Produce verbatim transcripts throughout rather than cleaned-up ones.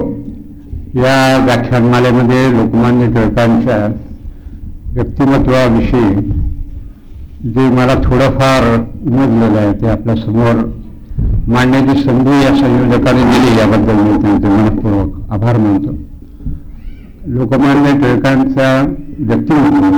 या व्याख्यानमालेमध्ये लोकमान्य टिळकांच्या व्यक्तिमत्वाविषयी जे मला थोडंफार उमजलेलं आहे ते आपल्या समोर मांडण्याची संधी या संयोजकाने दिली, याबद्दल मी त्यांचे मनपूर्वक आभार मानतो. लोकमान्य टिळकांचा व्यक्तिमत्व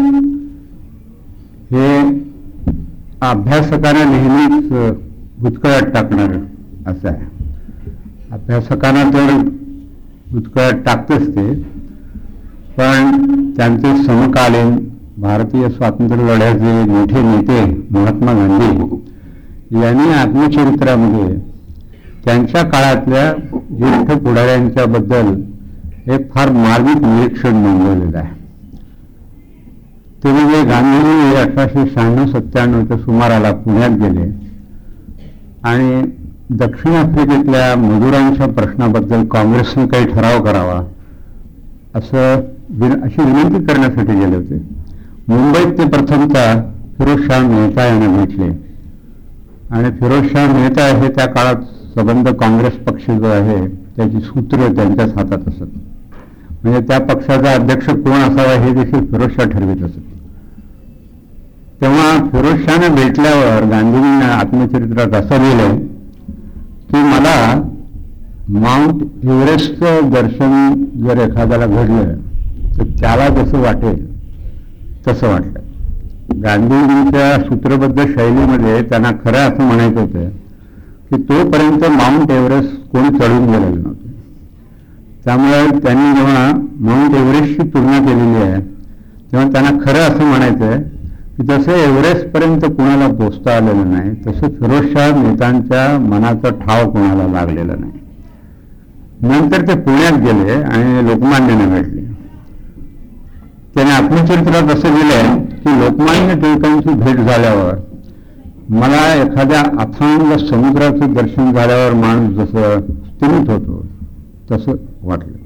हे अभ्यासकांना नेहमीच भुतकळात टाकणार असं आहे. अभ्यासकांना तर भुतकळात टाकतेच ते, पण त्यांचे समकालीन भारतीय स्वातंत्र्य लढ्याचे मोठे नेते महात्मा गांधी यांनी आत्मचरित्रामध्ये त्यांच्या काळातल्या ज्येष्ठ पुढाऱ्यांच्याबद्दल एक फार मार्मिक निरीक्षण नोंदवलेलं आहे. ते म्हणजे गांधीजी अठराशे शहाण्णव सत्त्याण्णवच्या सुमाराला पुण्यात गेले आणि दक्षिण आफ्रिकेतल्या मजुरांच्या प्रश्नाबद्दल काँग्रेसने काही ठराव करावा असं विन अशी विनंती करण्यासाठी गेले होते. मुंबईत ते प्रथमतः फिरोजशाह मेहता यांना भेटले आणि फिरोजशाह मेहता हे त्या काळात सबंध काँग्रेस पक्ष जो आहे त्याची सूत्र त्यांच्याच हातात असत. म्हणजे त्या पक्षाचा अध्यक्ष कोण असावा हे देखील फिरोजशाह ठरवित असत. तेव्हा फिरोजशाहने भेटल्यावर गांधींनी आत्मचरित्रात असं लिहिलं की मला माउंट एव्हरेस्टचं दर्शन जर एखाद्याला घडलं तर त्याला जसं वाटेल तसं वाटलं. गांधीजींच्या सूत्रबद्ध शैलीमध्ये त्यांना खरं असं म्हणायचं होतं की तोपर्यंत माउंट एव्हरेस्ट कोणी चढून गेलेलं नव्हतं. त्यामुळे त्यांनी जेव्हा माउंट एव्हरेस्टची तुलना केलेली आहे तेव्हा त्यांना खरं असं म्हणायचं आहे की जसं एव्हरेस्टपर्यंत कुणाला पोचता आलेलं नाही तसं फिरोजशाह मेहतांच्या मनाचा ठाव कुणाला लागलेला नाही. नंतर ते पुण्यात गेले आणि लोकमान्याने भेटले. त्याने आत्मचरित्रात असं लिहिलंय की लोकमान्य टिळकांची भेट झाल्यावर मला एखाद्या अथांग समुद्राचं दर्शन झाल्यावर माणूस जसं स्थिमित होतो तसं वाटलं.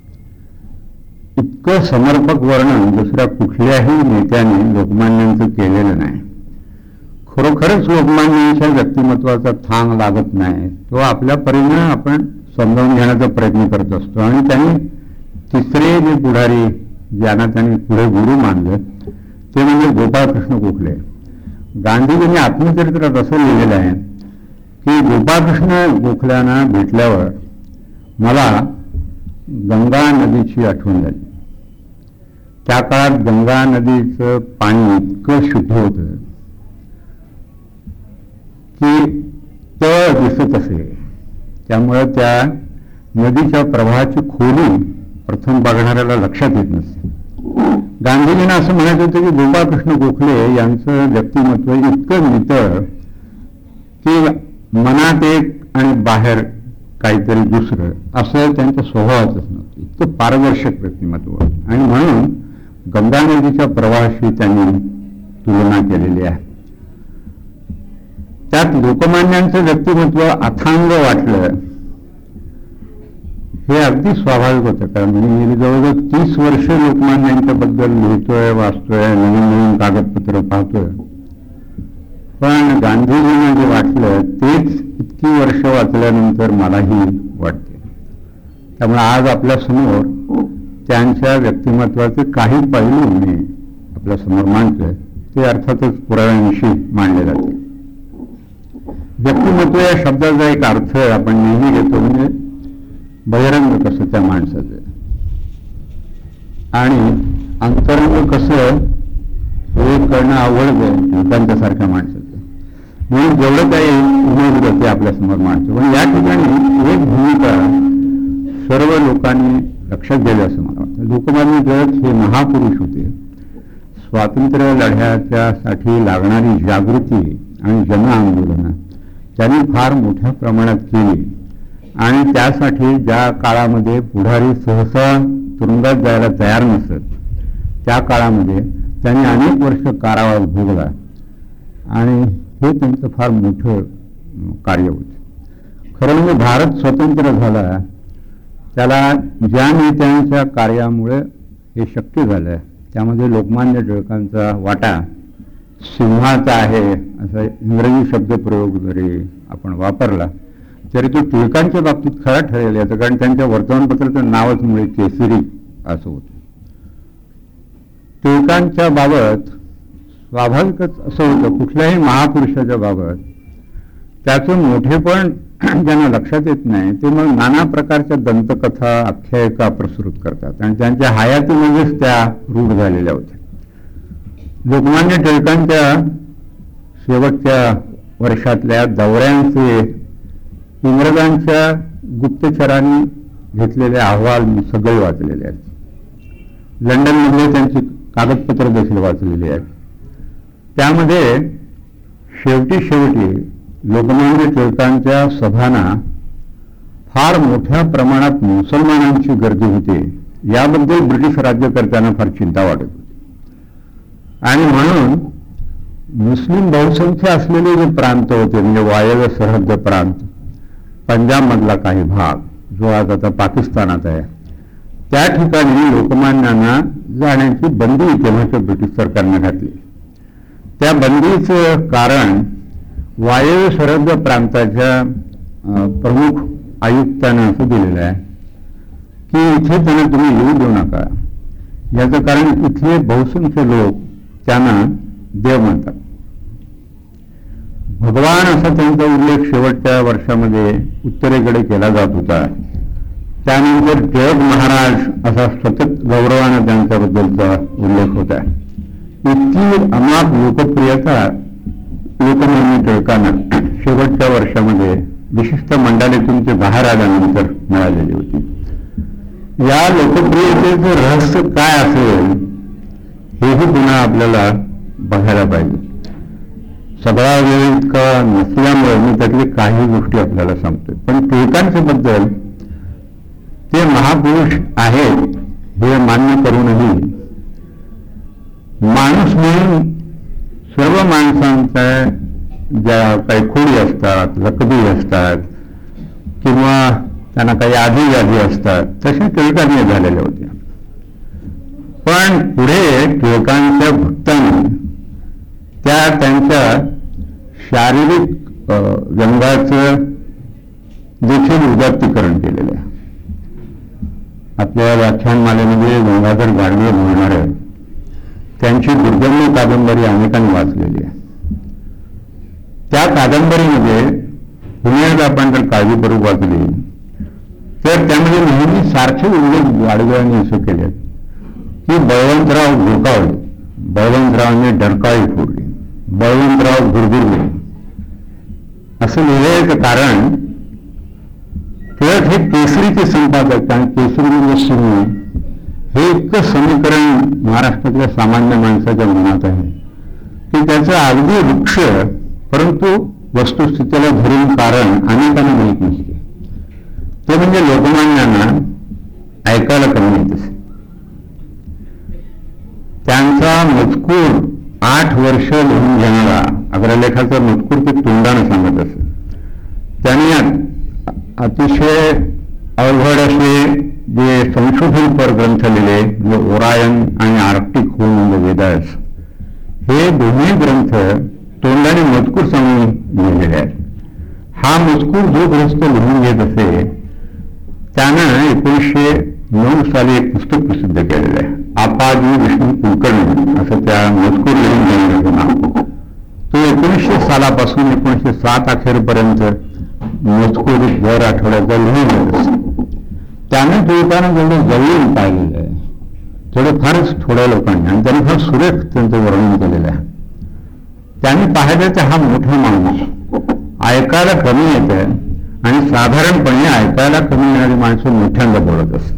इतकं समर्पक वर्णन दुसऱ्या कुठल्याही नेत्याने लोकमान्यांचं केलेलं नाही. खरोखरच लोकमान्यांच्या व्यक्तिमत्वाचा थांग लागत नाही. तो आपल्या परीने आपण समजावून घेण्याचा प्रयत्न करत असतो. आणि त्यांनी तिसरे जे पुढारी ज्यांना त्यांनी पुढे गुरु मानलं ते म्हणजे गोपाळकृष्ण गोखले. गांधीजींनी आत्मचरित्रात असं लिहिलेलं आहे की गोपाळकृष्ण गोखल्यांना भेटल्यावर मला गंगा नदीची आठवण झाली. त्या काळात गंगा नदीचं पाणी इतकं शुद्ध होतं की तळ दिसत असे. त्यामुळे त्या नदीच्या प्रवाहाची खोली प्रथम बघणाऱ्याला लक्षात येत नसते. गांधीजींना असं म्हणायचं होतं की गोपाळकृष्ण गोखले यांचं व्यक्तिमत्व इतकं नितळ की मनात एक आणि बाहेर काहीतरी दुसरं असं त्यांच्या स्वभावातच नव्हतं. इतकं पारदर्शक व्यक्तिमत्व आणि म्हणून गंगा नदीच्या प्रवाहाशी त्यांनी तुलना केलेली आहे. त्यात लोकमान्यांचं व्यक्तिमत्व अथांग वाटलं हे अगदी स्वाभाविक होतं. कारण मी जवळजवळ तीस वर्ष लोकमान्यांच्याबद्दल लिहितोय, वाचतोय, नवीन नवीन कागदपत्र पाहतोय. पण गांधीजींना जे वाटलं तेच इतकी वर्ष वाचल्यानंतर मलाही वाटते. त्यामुळे आज आपल्या समोर त्यांच्या व्यक्तिमत्वाचे काही पैलू मी आपल्या समोर मांडतोय. ते अर्थातच पुराव्यांविषयी मांडले जाते. व्यक्तिमत्व या शब्दाचा एक अर्थ आपण नेहमी घेतो म्हणजे बहिरंग कसं त्या माणसाचं आणि अंतरंग कसं हे करणं आवडतं त्यांच्यासारख्या माणसाचं. म्हणून जेवढं काही उमजलं ते आपल्यासमोर मांडतो. पण या ठिकाणी एक भूमिका सर्व लोकांनी लक्षात दिली असं मला वाटतं. लोकमान्य टिळक हे महापुरुष होते. स्वातंत्र्य लढ्याच्यासाठी लागणारी जागृती आणि जन आंदोलनं त्यांनी फार मोठ्या प्रमाणात केली आणि त्यासाठी ज्या काळामध्ये पुढारी सहसा तुरुंगात जायला तयार नसत त्या काळामध्ये त्यांनी अनेक वर्ष कारावास भोगला आणि हे त्यांचं फार मोठं कार्य होतं. खरं म्हणजे भारत स्वतंत्र झाला त्याला ज्या नेत्यांच्या कार्यामुळे हे शक्य झालं त्यामध्ये लोकमान्य टिळकांचा वाटा सिंहाचा आहे असा इंग्रजी शब्दप्रयोग जरी आपण वापरला तरी तो टिळकांच्या बाबतीत खरा ठरेल याचं कारण त्यांच्या वर्तमानपत्राचं नावच मुळे केसरी असं होतं. टिळकांच्या बाबत स्वाभाविकच असं होतं, कुठल्याही महापुरुषाच्या बाबत त्याचं मोठेपण ज्यांना लक्षात येत नाही ते मग नाना प्रकारच्या दंतकथा आख्यायिका प्रसृत करतात आणि त्यांच्या हयातीमध्येच त्या रूढ झालेल्या होत्या. लोकमान्य टिळकांच्या शेवटच्या वर्षातल्या दौऱ्यांचे इंग्रजांच्या गुप्तचरांनी घेतलेले अहवाल मी सगळे वाचलेले आहेत. लंडनमधले त्यांची कागदपत्र देखील वाचलेली आहेत. त्यामध्ये शेवटी शेवटी लोकमान्य टिळकांच्या सभांना फार मोठ्या प्रमाणात मुसलमानांची गर्दी होते याबद्दल ब्रिटिश राज्यकर्त्यांना फार चिंता वाटत होती आणि म्हणून मुस्लिम बहुसंख्य असलेले जे प्रांत होते म्हणजे वायव्य सरहद्द प्रांत, पंजाबमधला काही भाग जो आज आता पाकिस्तानात आहे, त्या ठिकाणी लोकमान्यांना जाण्याची बंदी तेव्हाच्या ब्रिटिश सरकारने घातली. त्या बंदीचं कारण वायव्य सरहद्द प्रांताच्या प्रमुख आयुक्तांना असं दिलेलं आहे की इथे त्यांना तुम्ही येऊ देऊ नका. याचं कारण इथले बहुसंख्य लोक त्यांना देव मानतात. भगवान असा त्यांचा उल्लेख शेवटच्या वर्षामध्ये उत्तरेकडे केला जात होता. त्यानंतर टिळक महाराज असा सतत गौरवानं त्यांच्याबद्दलचा उल्लेख होता. इतकी अमाप लोकप्रियता लोकमान्य टिळकांना शेवटच्या वर्षामध्ये विशिष्ट मंडळीतून ते बाहेर आल्यानंतर मिळालेली होती. या लोकप्रियतेचं रहस्य काय असेल हेही पुन्हा आपल्याला बघायला पाहिजे. सगळा वेळ इतका नसल्यामुळे मी त्यातली काही गोष्टी आपल्याला सांगतोय. पण टिळकांच्या बद्दल ते महापुरुष आहेत हे मान्य करूनही माणूस म्हणून सर्व माणसांच्या ज्या काही खोडी असतात, लकबी असतात किंवा त्यांना काही आधी व्याधी असतात तसे टिळकांनी झालेले होते. पण पुढे टिळकांच्या भक्तांनी त्या त्यांच्या शारीरिक व्यंगाचं देखील उदात्तीकरण केलेलं आहे. आपल्या व्याख्यानमालेमध्ये गंगाधर गाडगे बोलणारे त्यांची दुर्गम्य कादंबरी अनेकांनी वाचलेली आहे. त्या कादंबरीमध्ये पुण्यात आपण जर काळजीपूर्वक वाचली तर त्यामध्ये नेहमी सारखे उल्लेख गाडगेंनी असे केले की बळवंतराव गोकावले, बळवंतरावांनी डरकाळी फोडली, बळवंतराव गुरगुरले असं लिहिल्याचं कारण टिळक हे केसरीचे संपादक आणि केसरी म्हणजे सिंह हे इतकं समीकरण महाराष्ट्रातल्या सामान्य माणसाच्या मनात आहे की त्याचं अगदी वृक्ष परंतु वस्तुस्थितीला धरून कारण अनेकांना माहीत नसते. ते म्हणजे लोकमान्यांना ऐकायला कमी येत असे. त्यांचा मजकूर आठ वर्ष लिहून घेणारा अग्रलेखाचा मजकूर ते तोंडानं सांगत असे. त्यांनी अतिशय अवघड असे जे संशोधनपर ग्रंथ लिहिले जे ओरायन आणि Arctic home in the Vedas हे दोन्ही ग्रंथ तोंडाने मजकूर सांगून लिहिलेले आहेत. हा मजकूर जो ग्रस्त लिहून घेत असे त्यानं एकोणीसशे नऊ साली एक पुस्तक प्रसिद्ध केलेलं आहे. आपाजी विष्णू कुलकर्णी असं त्या मजकूर लिहून घेण्याचं नाव. तो एकोणीसशे सालापासून एकोणीसशे सात अखेरपर्यंत मजकूर दर आठवड्याचा लिहून घेत असतो. त्याने टिळकांना जेवढं जवळून पाहिलेलं आहे तेवढं फारच थोड्या लोकांनी आणि त्यांनी फार सुरेख त्यांचं वर्णन केलेलं आहे. त्यांनी पाहिलं तर हा मोठा माणूस ऐकायला कमी येतं आणि साधारणपणे ऐकायला कमी येणारी माणसं मोठ्यांदा बोलत असत.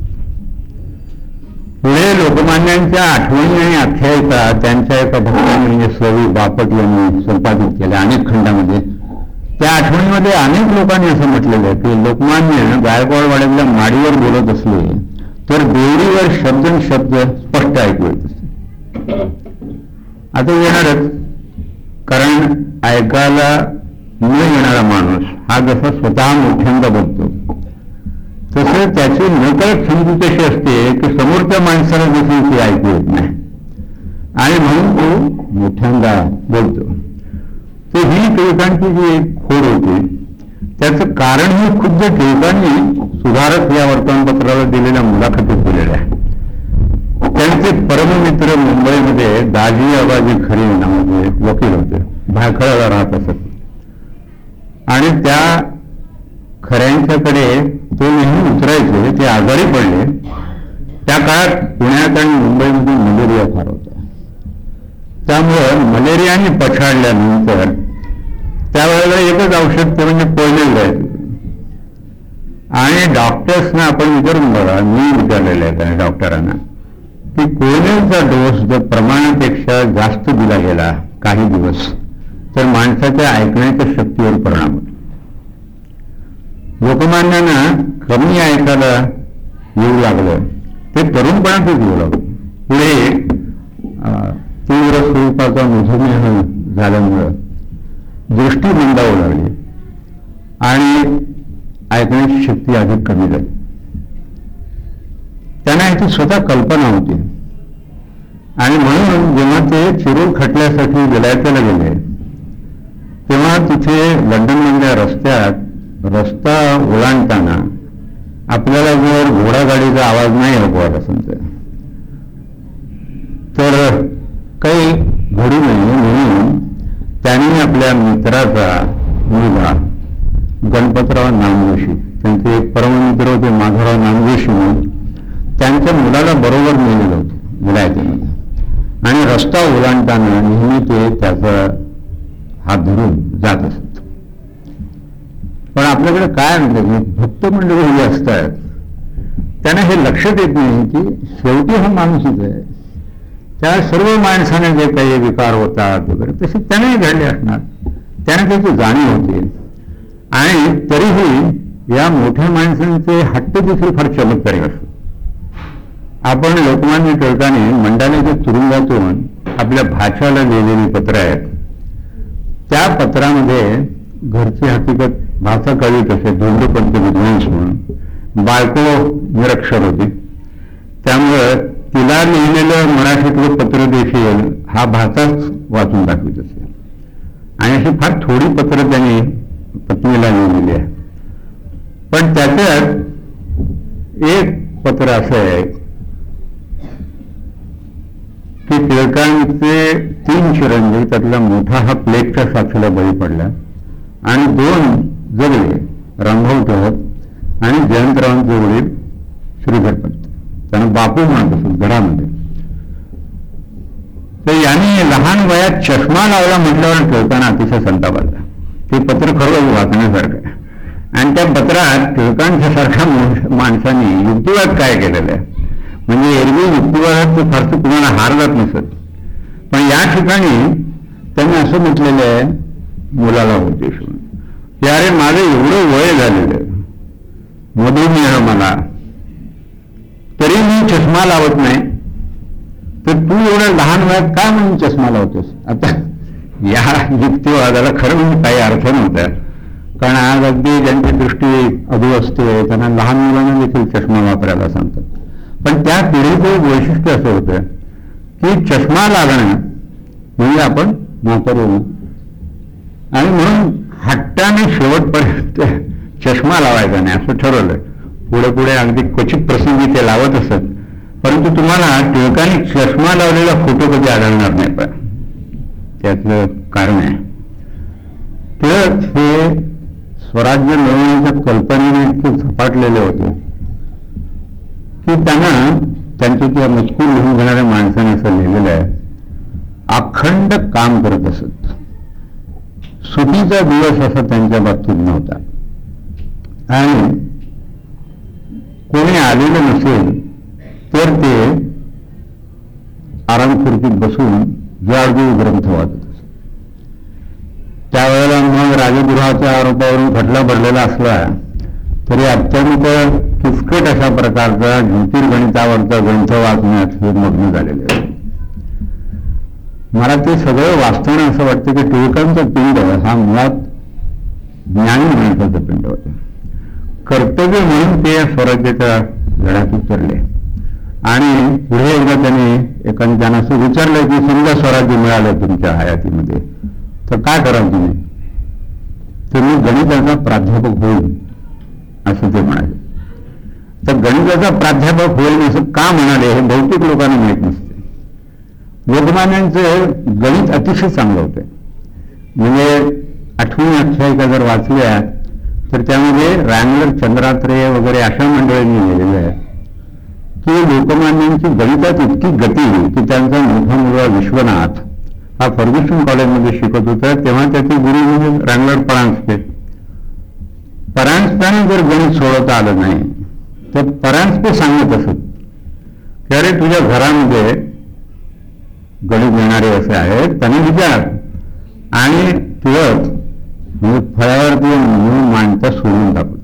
पुढे लोकमान्यांच्या आठवणी आणि आख्यायिका त्यांच्या एका भक्तांनी म्हणजे सवी बापट यांनी संपादित केल्या अनेक खंडामध्ये. त्या आठवणीमध्ये अनेक लोकांनी असं म्हटलेलं आहे की लोकमान्य गायकवाडवाड्यातल्या माडीवर बोलत असले तर देवडीवर शब्द शब्द स्पष्ट ऐकू येत असते. आता येणारच कारण ऐकायला न येणारा माणूस हा जसा स्वतः मोठ्यांदा बोलतो तसं त्याची नकळत समजूत अशी असते की समोरच्या माणसाला जसं ती ऐकू येत नाही आणि म्हणून तो मोठ्यांदा बोलतो. तर ही टिळकांची जी एक खोड होती त्याचं कारण हे खुद्द टिळकांनी सुधारक या वर्तमानपत्राला दिलेल्या मुलाखतीत दिलेले आहे. त्यांचे परममित्र मुंबईमध्ये दाजी आबाजी खरे नावाचे वकील होते, भायखळ्याला राहत असत. आणि त्या खऱ्यांच्याकडे तो नेहमी उतरायचे. ते आजारी पडले. त्या काळात पुण्यात आणि मुंबईमध्ये मलेरिया फार होता. त्यामुळं मलेरियाने पछाडल्यानंतर त्यावेळेला एकच औषध ते म्हणजे कोयनेल जायचं. आणि डॉक्टर्सना आपण विचारून बघा, मी विचारलेले आहे डॉक्टरांना, की कोयनेलचा डोस जर प्रमाणापेक्षा जास्त दिला गेला काही दिवस तर माणसाच्या ऐकण्याच्या शक्तीवर परिणाम होतो. लोकमान्यांना कमी ऐकायला येऊ लागलं ते तरुणपणातच येऊ लागलं. पुढे तीव्र स्वरूपाचा मधुमेह झाल्यामुळं दृष्टी मंदावू लागली आणि ऐकण्याची शक्ती अधिक कमी झाली. त्यांना याची स्वतः कल्पना होती. आणि म्हणून जेव्हा ते चिरूर खटल्यासाठी विलायतेला गेले तेव्हा तिथे लंडनमधल्या रस्त्यात रस्ता ओलांडताना आपल्याला जर घोडागाडीचा आवाज नाही ऐकवत असेल तर काही घडू नये म्हणून त्यांनी आपल्या मित्राचा मुलगा गणपतराव नामजोशी, त्यांचे एक परममित्र होते माधवराव नामजोशी म्हणून, त्यांच्या मुलाला बरोबर नेलेलं होतं विलायतेमध्ये. आणि रस्ता ओलांडताना नेहमी ते त्याचा हात धरून जात असत. पण आपल्याकडे काय म्हणतात, भक्त मंडळी जे असतात त्यांना हे लक्षात येत नाही की शेवटी हा माणूसच आहे. त्या सर्व माणसाने जे काही विकार होतात वगैरे तसे त्यानेही घडले असणार, त्याने त्याची जाणीव होते. आणि तरीही या मोठ्या माणसांचे हट्ट देखील फार चमत्कारिक असतो. आपण लोकमान्य टिळकाने मंडालेच्या तुरुंगातून आपल्या भाच्याला लिहिलेली पत्र आहेत. त्या पत्रामध्ये घरची हकीकत भाचा कळीत असे, धोंडपंत विद्वांस म्हणून, बायको निरक्षर होती. त्यामुळं तिला लिहिलेलं मराठीतलं पत्र देखील हा भाचाच वाचून दाखवित असे. आणि अशी फार थोडी पत्र त्यांनी पत्नीला लिहिलेली आहे. पण त्याच्यात एक पत्र असं आहे की टिळकांचे तीन चिरंजीव, त्यातला मोठा हा प्लेगच्या साथीला बळी पडला आणि दोन जगले, रामभाऊ टिळक आणि जयंतरावांचे वडील श्रीधरपंत, त्यांना बापू म्हणत असत घरामध्ये. तर यांनी लहान वयात चष्मा लावला म्हटल्यावर टिळकांना अतिशय संताप आला. ते पत्र खरं वाचण्यासारखं आहे. आणि त्या पत्रात टिळकांच्या सारख्या माणसांनी युक्तिवाद काय केलेलं आहे, म्हणजे एरवी युक्तिवादात ते फारसं कुणाला हार जात नसत. पण या ठिकाणी त्यांनी असं म्हटलेलं आहे मुलाला उद्देश म्हणून की अरे माझं एवढं वय झालेलं, मधुमेह मला, तरी मी चष्मा लावत नाही, तर तू एवढ्या लहान वयात काय म्हणून चष्मा लावतोस. आता या युक्तिवादाला खरं म्हणजे काही अर्थ नव्हता. कारण आज अगदी ज्यांची दृष्टी अधू असते त्यांना लहान मुलांना देखील चष्मा वापरायला सांगतात. पण त्या पिढीचं वैशिष्ट्य असं होतं की चष्मा लागणं म्हणजे आपण म्हातारे होणं. आणि म्हणून हट्टाने शेवटपर्यंत चष्मा लावायचा नाही असं ठरवलं. पुढे पुढे अगदी क्वचित प्रसंगी ते लावत असत. परंतु तुम्हाला टिळकांनी चष्मा लावलेला फोटो कधी आढळणार नाही. पण त्याचं कारण आहे टिळक हे स्वराज्य मिळवण्याच्या कल्पनेने इतके झपाटलेले होते की त्यांना त्यांच्या त्या मजकूर लिहून घेणाऱ्या माणसाने असं लिहिलेलं आहे, अखंड काम करत असत. सुटीचा दिवस असा त्यांच्या बाबतीत नव्हता. आणि कोणी आलेलं नसेल तर ते आरामखुर्चीत बसून जाडजूळ ग्रंथ वाचत असत. त्यावेळेला मग राजगृहाच्या आरोपावरून खटला भरलेला असला तरी अत्यंत किचकट अशा प्रकारचा ज्योतिर्गणितावरचा ग्रंथ वाचण्यात हे मग्न झालेले. मला ते सगळं वाचताना असं वाटतं की टिळकांचा पिंड हा मुळात ज्ञानी माणसाचं पिंड होतं. कर्तव्य म्हणून ते स्वराज्याच्या लढ्यात उतरले. आणि पुढे एकदा त्याने एकाने त्यांना असं विचारलं की समजा स्वराज्य मिळालं तुमच्या हयातीमध्ये तर काय कराल तुम्ही. तर मी गणिताचा प्राध्यापक होईल असं ते म्हणाले. तर गणिताचा प्राध्यापक होईल असं का म्हणाले हे बहुतेक लोकांना माहीत नसते. लोकमान्यांचं गणित अतिशय चांगलं होतं. म्हणजे आठवणी आख्यायिका जर वाचल्या तर त्यामध्ये रँगलर, चंद्रात्रेय वगैरे अशा मंडळींनी लिहिलेलं आहे की लोकमान्यांची गणितात इतकी गती की त्यांचा मोठा मुलगा विश्वनाथ हा फर्ग्युसन कॉलेजमध्ये शिकत होता तेव्हा त्याचे गुरु म्हणजे रँगलर परांजपे. परांजपेने जर गणित सोडवता आलं नाही तर परांजपे सांगत असत की अरे तुझ्या घरामध्ये गणित येणारे असे आहेत त्यांनी विचार आणि तुळत म्हणजे फळावरती म्हणून मांडता सोडून दाखवत.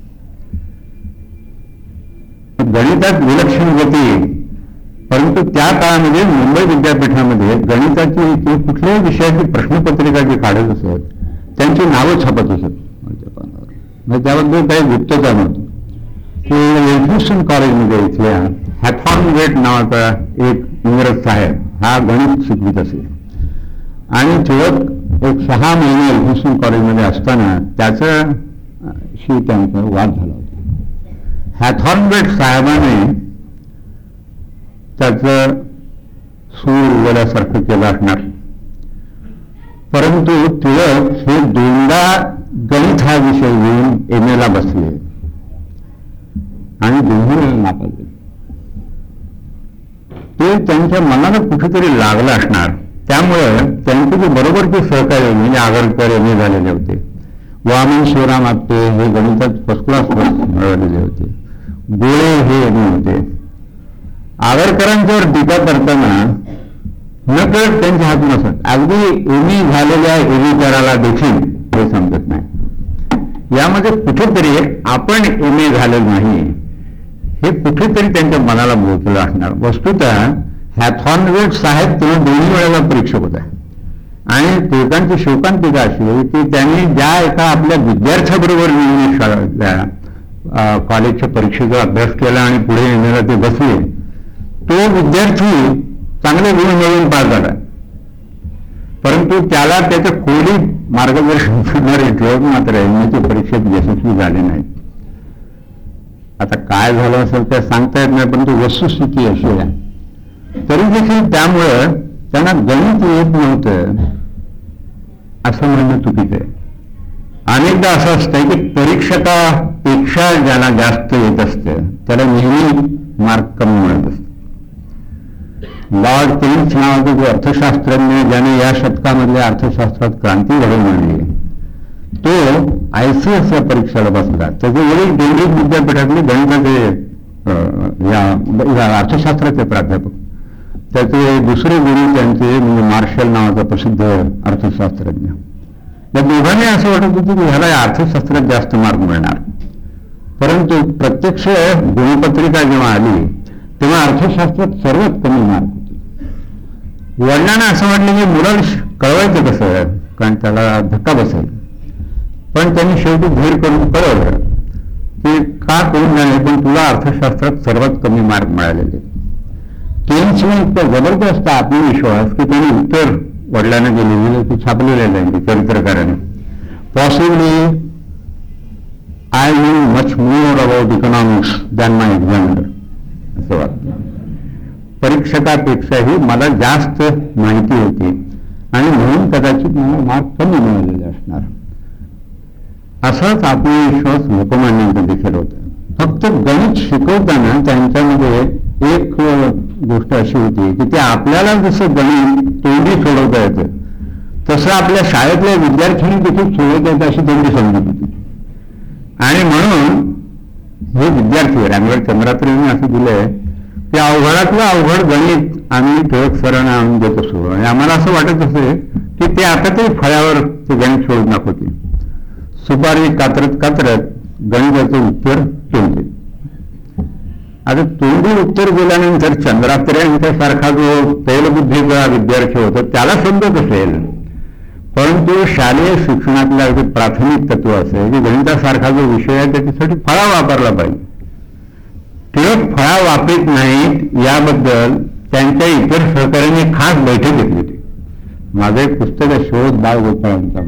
गणितात विलक्षण गती. परंतु त्या काळामध्ये मुंबई विद्यापीठामध्ये गणिताची किंवा कुठल्याही विषयाची प्रश्नपत्रिका जी काढत असत त्यांची नावं छापत असत. म्हणजे त्याबद्दल काही गुप्तता नव्हती. की एल्फिन्स्टन कॉलेजमध्ये इथल्या हॅथॉर्नगेट नावाचा एक इंग्रज साहेब हा गणित शिकवित असे आणि ठेवत एक सहा महिने एल्फिन्स्टन कॉलेजमध्ये असताना त्याच्याशी त्यांचा वाद झाला होता. हॅथॉर्नगेट साहेबाने त्याचं सूर उगवल्यासारखं केलं असणार. परंतु टिळक हे दोनदा गणित हा विषय घेऊन एम एला बसले आणि दोन्ही वेळेला नापास झाले. ते त्यांच्या मनाला कुठेतरी लागलं असणार. त्यामुळं त्यांचे जे बरोबरचे सहकारी म्हणजे आगरकर एम ए झालेले होते, वामन शिवराम आपटे हे गणितात फर्स्ट क्लास मिळवलेले होते, गोळे हे एम ए होते. आगरकरांच्यावर टीका करताना नकळत त्यांच्या हातून असत अगदी एम ए झालेल्या एमईकराला देखील हे समजत नाही. यामध्ये कुठेतरी आपण एम ए झालेलं नाही हे कुठेतरी त्यांच्या मनाला बोचलं असणार. वस्तुतः हॅथॉर्नगेट साहेब तेव्हा दोन्ही वेळेला परीक्षक होता आणि टिळकांची शोकांतिका अशी की त्यांनी ज्या एका आपल्या विद्यार्थ्याबरोबर कॉलेजच्या परीक्षेचा अभ्यास केला आणि पुढे येण्याला ते बसले, तो विद्यार्थी चांगले गुण मिळवून पास झाला. परंतु त्याला त्याच्या खोली मार्गदर्शन करणारे टिळक मात्र एमएच्या परीक्षेत यशस्वी झाले नाहीत. आता काय झालं असेल ते सांगता येत नाही, परंतु वस्तुस्थिती अशी आहे. तरी देखील त्यामुळं त्यांना गणित येत नव्हतं असं म्हणणं चुकीचं आहे. अनेकदा असं असतंय की परीक्षकापेक्षा ज्याला जास्त येत असतं त्याला नेहमी मार्क कमी मिळत असत. लॉर्ड टिल्स नावाचे जे अर्थशास्त्रज्ञ ज्याने या शतकामधल्या अर्थशास्त्रात क्रांती घडवून आणली, तो आय सी एस या परीक्षेला बसला. त्याचे वडील केंद्रीय विद्यापीठातले गणिताचे या अर्थशास्त्राचे प्राध्यापक. त्याचे दुसरे गुरु त्यांचे म्हणजे मार्शल नावाचा प्रसिद्ध अर्थशास्त्रज्ञ. या दोघांनी असं वाटत होतं की ह्याला अर्थशास्त्रात जास्त मार्क मिळणार. परंतु प्रत्यक्ष गुणपत्रिका जेव्हा आली तेव्हा अर्थशास्त्रात सर्वात कमी मार्क होते. वडिलांना असं वाटलं की मुलाला कळवायचं कसं, कारण त्याला धक्का बसेल. पण त्यांनी शेवटी धीर करून कळवलं की का करून झाले पण तुला अर्थशास्त्रात सर्वात कमी मार्क मिळालेले. केन्सने इतका जबरदस्त आत्मविश्वास की त्यांनी उत्तर वडिलांना जे लिहिलेलं ते छापलेलं आहे चरित्रकाराने. Possibly I know much more about economics than my examiner असं वाटतं. परीक्षकापेक्षाही मला जास्त माहिती होती आणि म्हणून कदाचित मला मार्क कमी मिळालेले असणार. असाच आत्मविश्वास लोकमान्यांचा देखील होता. फक्त गणित शिकवताना त्यांच्यामध्ये एक गोष्ट अशी होती की ते आपल्याला जसं गणित तोंडी सोडवता येतं तसं आपल्या शाळेतल्या विद्यार्थ्यांनी देखील सोडवता येतं अशी त्यांची समजूत होती. आणि म्हणून हे विद्यार्थी रँगलर चंद्रात्रेंनी असं दिलंय की अवघडातलं अवघड गणित आम्ही टिळक सरांना आणून देत असतो आणि आम्हाला असं वाटत असे की ते आता तरी फळ्यावर ते गणित सोडून दाखवते. सुपारी कात्रत कात्रत गणिताचं उत्तर तोंडते. आता तोंडी उत्तर दिल्यानंतर चंद्रात्रेंसारखा जो तैलबुद्धीचा विद्यार्थी होता त्याला समजत असेल, परंतु शालेय शिक्षणातलं जे प्राथमिक तत्व असेल की गणितासारखा जो विषय आहे त्याच्यासाठी फळा वापरला पाहिजे. टिळक फळा वापरत नाहीत याबद्दल त्यांच्या इतर सहकाऱ्यांनी खास बैठक घेतली होती. माझं एक पुस्तक आहे शोध बाळ गोपाळांचा म्हणून.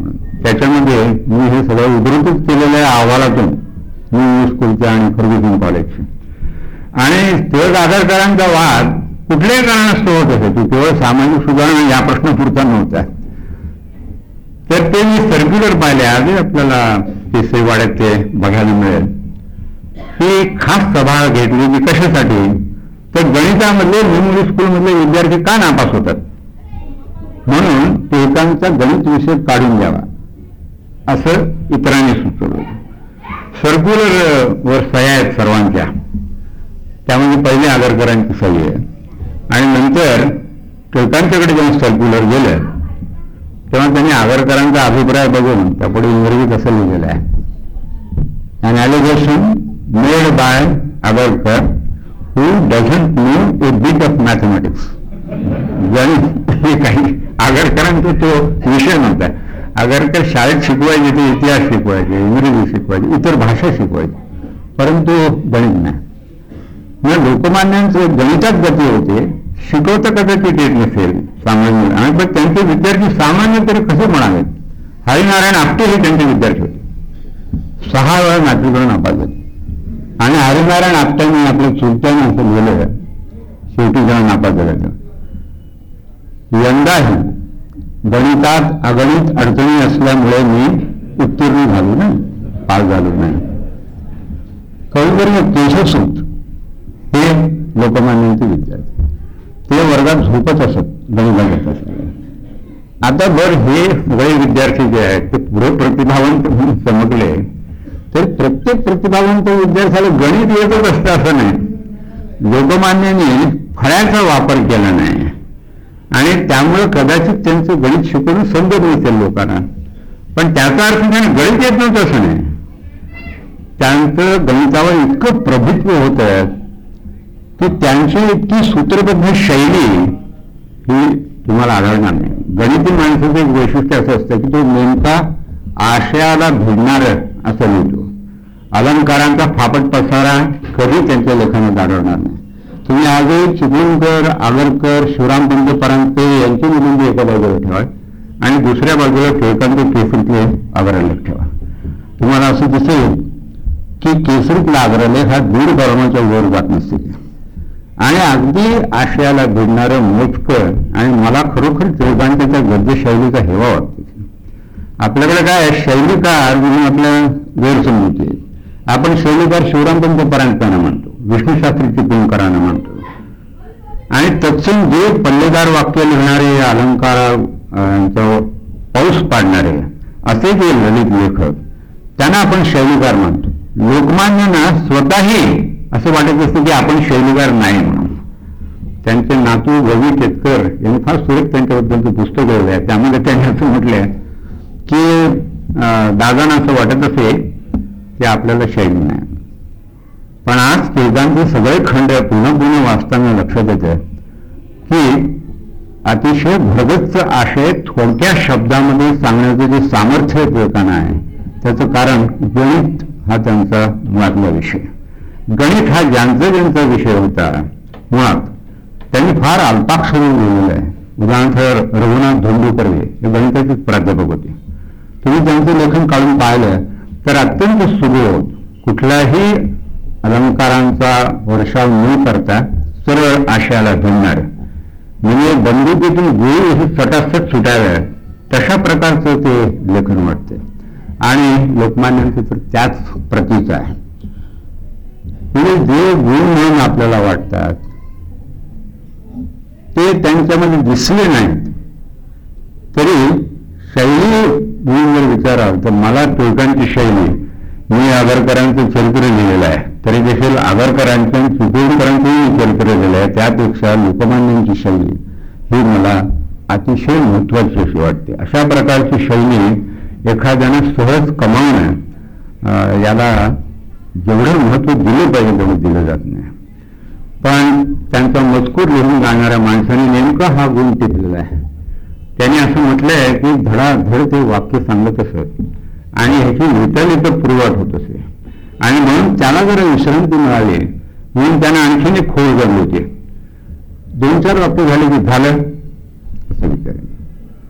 त्याच्यामध्ये मी हे सगळं उद्धृतच केलेल्या अहवालातून न्यू स्कूलच्या आणि फर्ग्युसन कॉलेजचे आणि टिळक आगरकरांचा वाद कुठल्याही कारणास्तव होत असे तो केवळ सामाजिक सुधारणा या प्रश्नापुरता नव्हता. तर ते मी सर्क्युलर पाहिले आजही आपल्याला केसरीवाड्यात ते बघायला मिळेल. ही खास सभा घेतली की कशासाठी तर गणितामधले मेमोरी स्कूलमधले विद्यार्थी का नापास होतात म्हणून टिळकांचा गणित विषय काढून द्यावा असं इतरांनी सुचवलं. सर्क्युलर वर सह्या आहेत सर्वांच्या, त्यामध्ये पहिले आगरकरांची सही आहे आणि नंतर टिळकांच्याकडे जेव्हा सर्क्युलर गेलं तेव्हा त्यांनी आगरकरांचा अभिप्राय बघून त्यापुढे इंग्रजीत असं लिहिलेलं आहे, an allegation made by Agarkar who doesn't know a bit of mathematics. गणित हे काही आगरकरांचा तो विषय नव्हता. आगरकर शाळेत शिकवायचे ते इतिहास शिकवायचे, इंग्रजी शिकवायचे, इतर भाषा शिकवायचे, परंतु गणित नाही. म्हणजे लोकमान्यांचं गणितात गती होते, शिकवता कदाचित येत नसेल सामान्य आणि पण त्यांचे विद्यार्थी सामान्य तरी कसे म्हणावेत. हरिनारायण आपटे हे त्यांचे विद्यार्थी होते, सहा वेळा नाट्यकरण नापास झाले आणि हरिनारायण आपट्यांनी आपल्या चुलत्याने असं लिहिलं शेवटी जेव्हा नापास झालं यंदाही गणितात अगणित अडचणी असल्यामुळे मी उत्तीर्ण झालो नाही, पास झालो नाही. कविवर्य केशवसूत हे लोकमान्यांचे विद्यार्थी ते वर्गात झोपत असत गणिता घेत असत. आता बर हे सगळे विद्यार्थी जे आहेत ते पुढे प्रतिभावंत म्हणून चमकले तर प्रत्येक प्रतिभावंत विद्यार्थ्याला गणित येतच असतं असं नाही. लोकमान्यांनी फळ्याचा वापर केला नाही आणि त्यामुळे कदाचित त्यांचं गणित शिकवणं समजत नसेल लोकांना, पण त्याचा अर्थ त्यांना गणित येत नव्हतं असं नाही. त्यांचं गणितावर इतकं प्रभुत्व होतं की त्यांची इतकी सूत्रबद्ध शैली ही तुम्हाला आढळणार नाही. गणिती माणसाचं एक वैशिष्ट्य असं असतं की तो नेमका आशयाला भिडणार असं लिहितो. अलंकारांचा फापट पसारा कधी त्यांच्या लेखनात आढळणार नाही. तुम्ही आजही चिपळूणकर, आगरकर, शिवरामपंत परांजपे यांची निबंध एका बाजूला ठेवा आणि दुसऱ्या बाजूला टिळकांचे केसरीतले आग्रहलेख ठेवा. तुम्हाला असं दिसेल की केसरीतला आग्रहलेख हा दीड कलमाच्या वर जात नसतील आणि अगदी आशयाला भिडणारं मोजकं आणि मला खरोखर टिळकांच्या त्या गद्य शैलीचा हेवा वाटतो. आपल्याकडे काय शैलीकार म्हणून आपल्या गैरसमजुती. आपण शैलीकार शिवरामपंत परांजपेंना म्हणतो, विष्णुशास्त्री चिपळूणकरांना म्हणतो आणि तत्सम जे पल्लेदार वाक्य लिहिणारे, अलंकारांचा पाऊस पाडणारे असे जे ललित लेखक त्यांना आपण शैलीकार म्हणतो. लोकमान्यांना स्वतःही असं वाटत असतं की आपण शैलीकार नाही म्हणून. त्यांचे नातू रवी केतकर यांनी फार सुरेख त्यांच्याबद्दलचं पुस्तक लिहिलं आहे. त्यामध्ये त्यांनी असं म्हटलंय की दादांना असं वाटत असे की आपल्याला शैली नाही. पण आज टिळकांचे सगळे खंड पुन्हा पुन्हा वाचताना लक्षात येतं की अतिशय भरगच्च आशय थोडक्या शब्दामध्ये सांगण्याचं जे सामर्थ्य टिळकांना आहे त्याचं कारण गणित हा त्यांचा मुळातला विषय. गणित हा ज्यांचा ज्यांचा विषय होता मुळात त्यांनी फार अल्पाक्षरून लिहिलेलं आहे. उदाहरणार्थ रघुनाथ धोंडूकर्वे हे गणिताचेच प्राध्यापक होते. तुम्ही त्यांचं लेखन काढून पाहिलं तर अत्यंत सुबोध, कुठल्याही अलंकारांचा वर्षाव न करता सरळ आशयाला भिडणार, म्हणजे बंदुकीतून गोळी हे सटासट सुटाव्या तशा प्रकारचं ते लेखन वाटते आणि लोकमान्यांचे तर त्याच प्रतीचं आहे. म्हणजे जे गुण म्हणून आपल्याला वाटतात ते त्यांच्यामध्ये दिसले नाहीत तरी शैली म्हणून जर विचाराल तर मला टिळकांची शैली, मी आगरकरांचं चरित्र लिहिलेलं आहे तरी देखील आगरकरांचं चिपळूणकरांचंही चरित्र लिहिलं आहे, त्यापेक्षा लोकमान्यांची शैली ही मला अतिशय महत्वाची अशी वाटते. अशा प्रकारची शैली एखाद्याने सहज कमावणं याला जेवढं महत्व दिलं पाहिजे तेवढं दिलं जात नाही. पण त्यांचा मजकूर लिहून जाणाऱ्या माणसाने नेमका हा गुण टिकलेला आहे. त्यांनी असं म्हटलंय की धडाधड ते वाक्य सांगत असत आणि ह्याची लिहिता पुरवाट होत असे आणि म्हणून त्याला जरा विश्रांती मिळाली म्हणून त्यांना आणखीन एक खोड झाली होती. दोन चार वाक्य झाले की झालं असं विचार.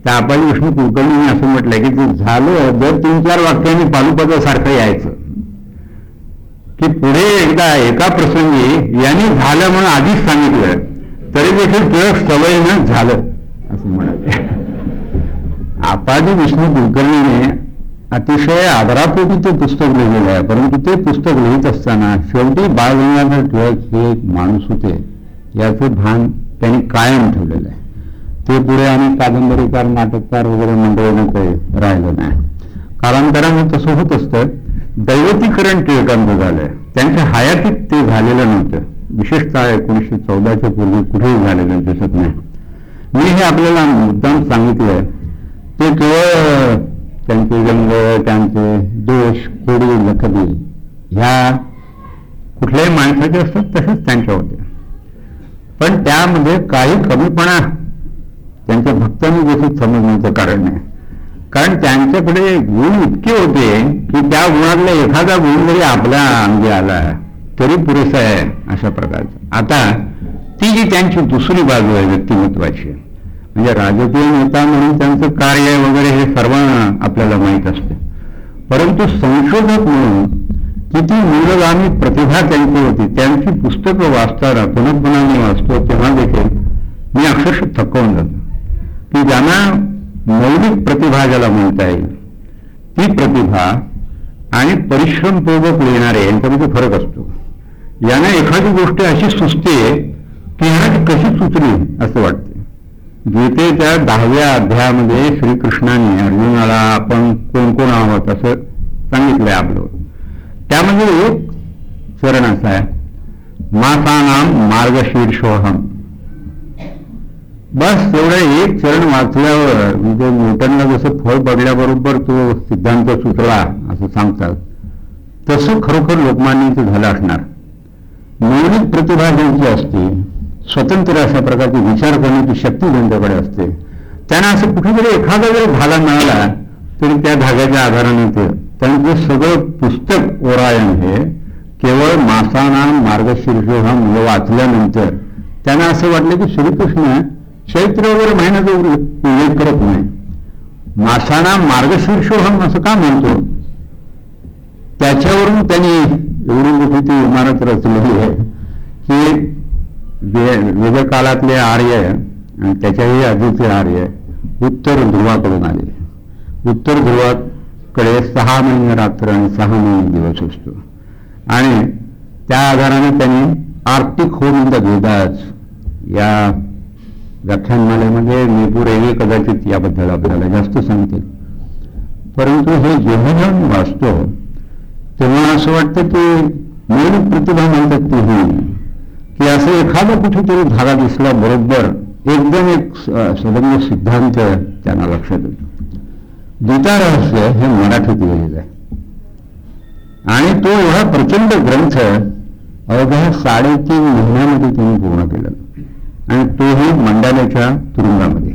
त्या आपाजी विष्णू कुलकर्णींनी असं म्हटलंय की ते झालं जर तीन चार वाक्यांनी पालुपदासारखं यायचं की पुढे एकदा एका प्रसंगी यांनी झालं म्हणून आधीच सांगितलं तरी देखील टिळक सवयीनं झालं असं म्हणाले. आपाजी विष्णू कुलकर्णीने अतिशय आदरापोटी ते पुस्तक लिहिलेलं आहे, परंतु ते पुस्तक लिहित असताना शेवटी बाळ गंगाधर टिळक हे एक माणूस होते याचं भान त्यांनी कायम ठेवलेलं आहे. ते पुढे आणि कादंबरीकार नाटककार वगैरे मंडळीनं ते राहिलं नाही. कालांतराने तसं होत असतं. दैवतीकरण टिळकांचं झालंय, त्यांच्या हयातीत ते झालेलं नव्हतं. विशेषतः एकोणीसशे चौदाच्या पूर्वी कुठेही झालेलं दिसत नाही. मी हे आपल्याला मुद्दाम सांगितलंय ते केवळ त्यांचे रंग, त्यांचे दोष, खोडी, लखबी ह्या कुठल्याही माणसाचे असतात तसेच त्यांच्या होत्या. पण त्यामध्ये काही कमीपणा त्यांच्या भक्तांनी देखील समजण्याचं कारण नाही. कारण त्यांच्याकडे गुण इतके होते की त्या गुणातला एखादा गुण जरी आपल्या अंगी आला तरी पुरेसा आहे अशा प्रकारचं. आता ती जी त्यांची दुसरी बाजू आहे व्यक्तिमत्वाची, म्हणजे राजकीय नेता म्हणून त्यांचं कार्य वगैरे हे सर्वांना आपल्याला माहीत असते, परंतु संशोधक म्हणून किती मूलगामी प्रतिभा त्यांची होती. त्यांची पुस्तकं वाचताना पुन्हा पुन्हा मी वाचतो तेव्हा देखील मी अक्षरशः थकवून जातो की ज्यांना मौलिक प्रतिभा ज्याला म्हणता येईल ती प्रतिभा आणि परिश्रमपूर्वक लिहिणारे यांच्यामध्ये फरक असतो. यांना एखादी गोष्ट अशी सुचते की ह्यांना ती कशी सुचली असं वाटते. गीतेच्या दहाव्या अध्यायामध्ये श्रीकृष्णाने अर्जुनाला आपण कोण कोण आहोत असं सांगितलंय आपलं. त्यामध्ये एक चरण असा आहे, मासानाम मार्गशीर्षोहम. बस तेवढं एक चरण वाचल्यावर म्हणजे न्यूटनला जसं फळ पडल्याबरोबर तो सिद्धांत सुचला असं सांगतात, तसं खरोखर लोकमान्यांचं झालं असणार. मौलिक प्रतिभा ज्यांची असते, स्वतंत्र अशा प्रकारचे विचार करण्याची शक्ती ज्यांच्याकडे असते, त्यांना असं कुठेतरी एखादा जर धागा मिळाला तरी त्या धाग्याच्या आधाराने ते त्यांचं सगळं पुस्तक ओरायन हे केवळ मासाना मार्गशीर्ष हा मुलं वाचल्यानंतर त्यांना असं वाटलं की श्रीकृष्ण चैत्र वगैरे महिन्याचा उल्लेख करत नाही, मासाना मार्गशीर्षोहम असं का म्हणतो. त्याच्यावरून त्यांनी एवढी मोठी ती इमारत रचलेली आहे की वेदकाळातले आर्य आणि त्याच्याही आधीचे आर्य उत्तर ध्रुवाकडून आले. उत्तर ध्रुवाकडे सहा महिने रात्र आणि सहा महिने दिवस असतो आणि त्या आधाराने त्यांनी Arctic home in the Vedas या व्याख्यानमालेमध्ये नेपुरेही कदाचित याबद्दल आपल्याला जास्त सांगतील. परंतु हे जेव्हा जेव्हा वाचतो तेव्हा असं वाटतं की मौलिक प्रतिभा म्हणतात ती होईल की असं एखादा कुठेतरी धागा दिसला बरोबर एकदम एक सदंग सिद्धांत त्यांना लक्षात येतो. गीता रहस्य हे मराठीत लिहिलेलं आहे आणि तो एवढा प्रचंड ग्रंथ अवघ्या साडेतीन महिन्यामध्ये त्यांनी पूर्ण केला आणि तोही मंडाल्याच्या तुरुंगामध्ये.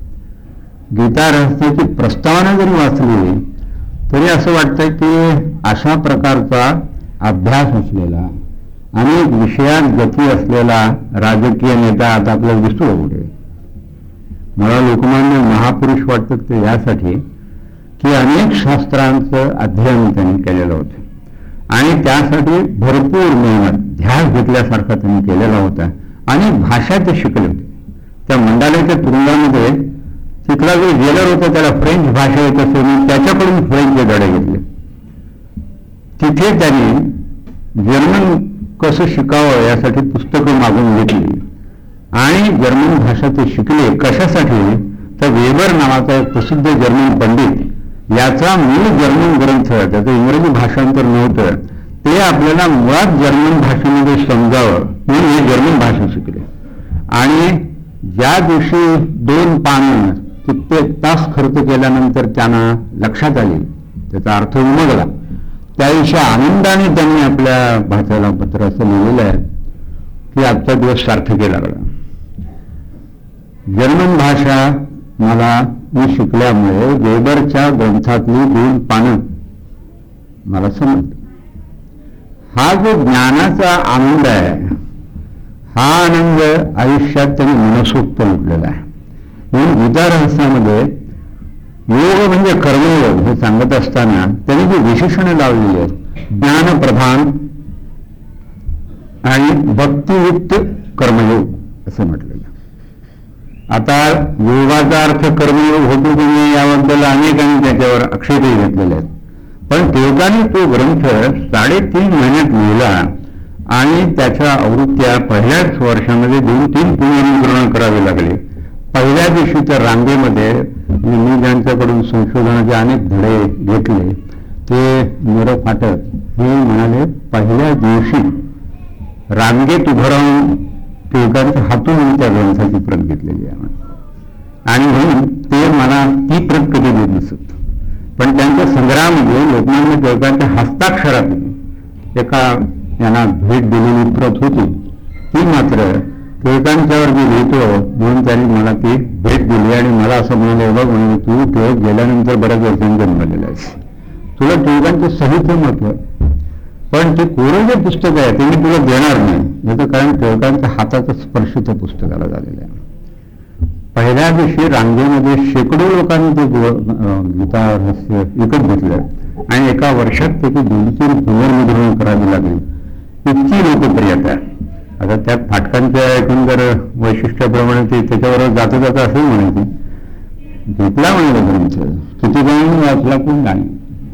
गीता रहस्याची प्रस्तावना जरी वाचली तरी असं वाटतं की अशा प्रकारचा अभ्यास असलेला अनेक विषयात गती असलेला राजकीय नेता आता आपल्याला दिसतो कुठे. मला लोकमान्य महापुरुष वाटतात ते यासाठी की अनेक शास्त्रांचं अध्ययन त्यांनी केलेलं होतं आणि त्यासाठी भरपूर मेहनत ध्यास घेतल्यासारखा त्यांनी केलेला होता. अनेक भाषा ते शिकले होते. त्या मंडाल्याच्या तुरुंगामध्ये तिथला जो जेलर होता त्याला फ्रेंच भाषा येत असे म्हणून त्याच्याकडून फ्रेंचचे धडे घेतले. तिथे त्यांनी जर्मन कसं शिकावं यासाठी पुस्तकं मागून घेतली आणि जर्मन भाषा ते शिकले. कशासाठी तर वेबर नावाचा एक प्रसिद्ध जर्मन पंडित याचा मूळ जर्मन ग्रंथ त्याचं इंग्रजी भाषांतर नव्हतं ते आपल्याला मुळात जर्मन भाषेमध्ये समजावं म्हणून हे जर्मन भाषा शिकले. आणि ज्या दिवशी दोन पानं कित्येक तास खर्च केल्यानंतर त्यांना लक्षात आली, त्याचा अर्थ उमगला, त्या दिवशी आनंदाने त्यांनी आपल्या भाषेला पत्र असं लिहिलेलं आहे की आजचा दिवस सार्थकी लागला. जर्मन भाषा मला मी शिकल्यामुळे वेबरच्या ग्रंथातली दोन पानं मला समजली. हा जो ज्ञानाचा आनंद आहे हा आनंद आयुष्यात त्यांनी मनसोक्त लुटलेला आहे. म्हणून गीता रहस्यामध्ये योग म्हणजे कर्मयोग हे सांगत असताना त्यांनी जी विशेषणे लावलेली आहेत, ज्ञानप्रधान आणि भक्तियुक्त कर्मयोग असं म्हटलेलं. आता योगाचा अर्थ कर्मयोग होतो की नाही याबद्दल अनेकांनी त्याच्यावर आक्षेपही घेतलेले आहेत. पण टिळकांनी तो ग्रंथ साडेतीन महिन्यात लिहिला आणि त्याच्या आवृत्त्या पहिल्याच वर्षामध्ये दोन तीन पुनर्मुद्रण करावे लागले. पहिल्या दिवशी तर रांगेमध्ये मी ज्यांच्याकडून संशोधनाचे अनेक धडे घेतले ते निर फाटक हे म्हणाले, पहिल्या दिवशी रांगेत उभं राहून टिळकांच्या हातून त्या ग्रंथाची प्रत घेतलेली आहे आणि म्हणून ते मला ती प्रत कधी देत नसत. पण त्यांच्या संग्रहामध्ये लोकमान्य टिळकांच्या हस्ताक्षरातून एका यांना भेट दिलेली प्रत होती, ती मात्र टिळकांच्यावर मी लिहितो म्हणून त्यांनी मला ती भेट दिली आणि मला असं म्हणाले, बघ म्हणून तू टिळक गेल्यानंतर बऱ्याच वर्षांनी जन्मलेला आहेस, तुला टिळकांचं साहित्य महत्व आहे, पण ते कोरं जे पुस्तक आहे ते मी तुला देणार नाही, याचं कारण टिळकांच्या हाताचा स्पर्श त्या पुस्तकाला झालेला आहे. पहिल्या दिवशी रांगेमध्ये शेकडो लोकांनी ते गीता रहस्य विकत घेतलं आणि एका वर्षात त्याची दोन तीन पुनर्मुद्रण करावी लागली. इतकी लोकप्रियता. आता त्या फाटकांच्या एकंदर वैशिष्ट्याप्रमाणे ते त्याच्यावर जाता जाता असंही म्हणायचे, घेतला म्हणाला ग्रंथ किती जणांनी वाचला पण नाही.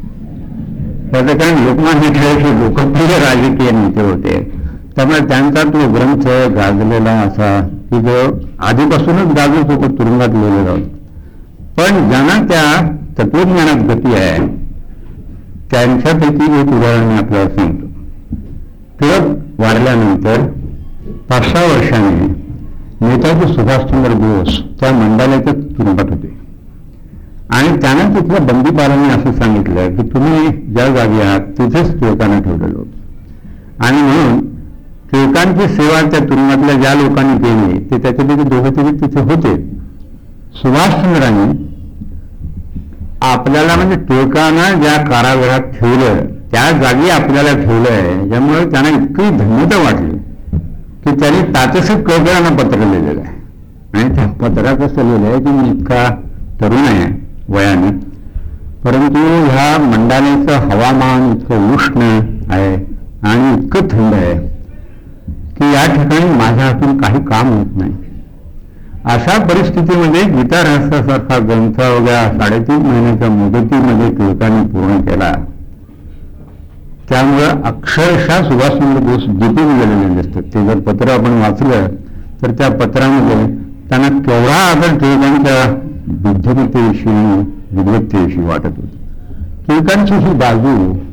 त्याचं कारण लोकमान्य टिळक लोकप्रिय राजकीय नेते होते, त्यामुळे त्यांचा तो ग्रंथ गाजलेला असा की जो आधीपासूनच गाजत होतं, तुरुंगात लिहिलं जाऊन. पण ज्यांना त्या तत्वज्ञानात गती आहे त्यांच्यापैकी एक उदाहरण मी आपल्याला सांगतो. टिळक वारल्यानंतर पाच सहा वर्षांनी नेताजी सुभाषचंद्र बोस त्या मंडाल्याच्या तुरुंगात होते आणि त्यानं तिथल्या बंदीपालांनी असं सांगितलं की तुम्ही ज्या जागी आहात तिथेच टिळकांना ठेवलेलं होतं आणि म्हणून टिळकांची सेवा त्या तुरुंगातल्या ज्या लोकांनी केली ते त्याच्यापैकी दोघे तिघे तिथे होते. सुभाषचंद्रांनी आपल्याला म्हणजे टिळकांना ज्या कारागृहात ठेवलं त्या जागी आपल्याला ठेवलंय, ज्यामुळे त्यांना इतकी धन्यता वाटली की त्यांनी तात्यासाहेब केळकरांना पत्र लिहिलेलं आहे आणि त्या पत्रात असं लिहिलं आहे की मी इतका तरुण आहे वयाने, परंतु ह्या मंडाल्याचं हवामान इतकं उष्ण आहे आणि इतकं थंड आहे की या ठिकाणी माझ्या हातून काही काम होत नाही. अशा परिस्थितीमध्ये गीता रहस्यासारखा ग्रंथ वगैरे साडेतीन महिन्याच्या मुदतीमध्ये टिळकांनी पूर्ण केला. त्यामुळं अक्षरशः सुभाषचंद्र बोस जिंकून गेलेले दिसतात. ते जर पत्र आपण वाचलं तर त्या पत्रामध्ये त्यांना केवढा आदर टिळकांच्या बुद्धिमत्तेविषयी आणि विद्वत्तेविषयी वाटत होतं. टिळकांची ही बाजू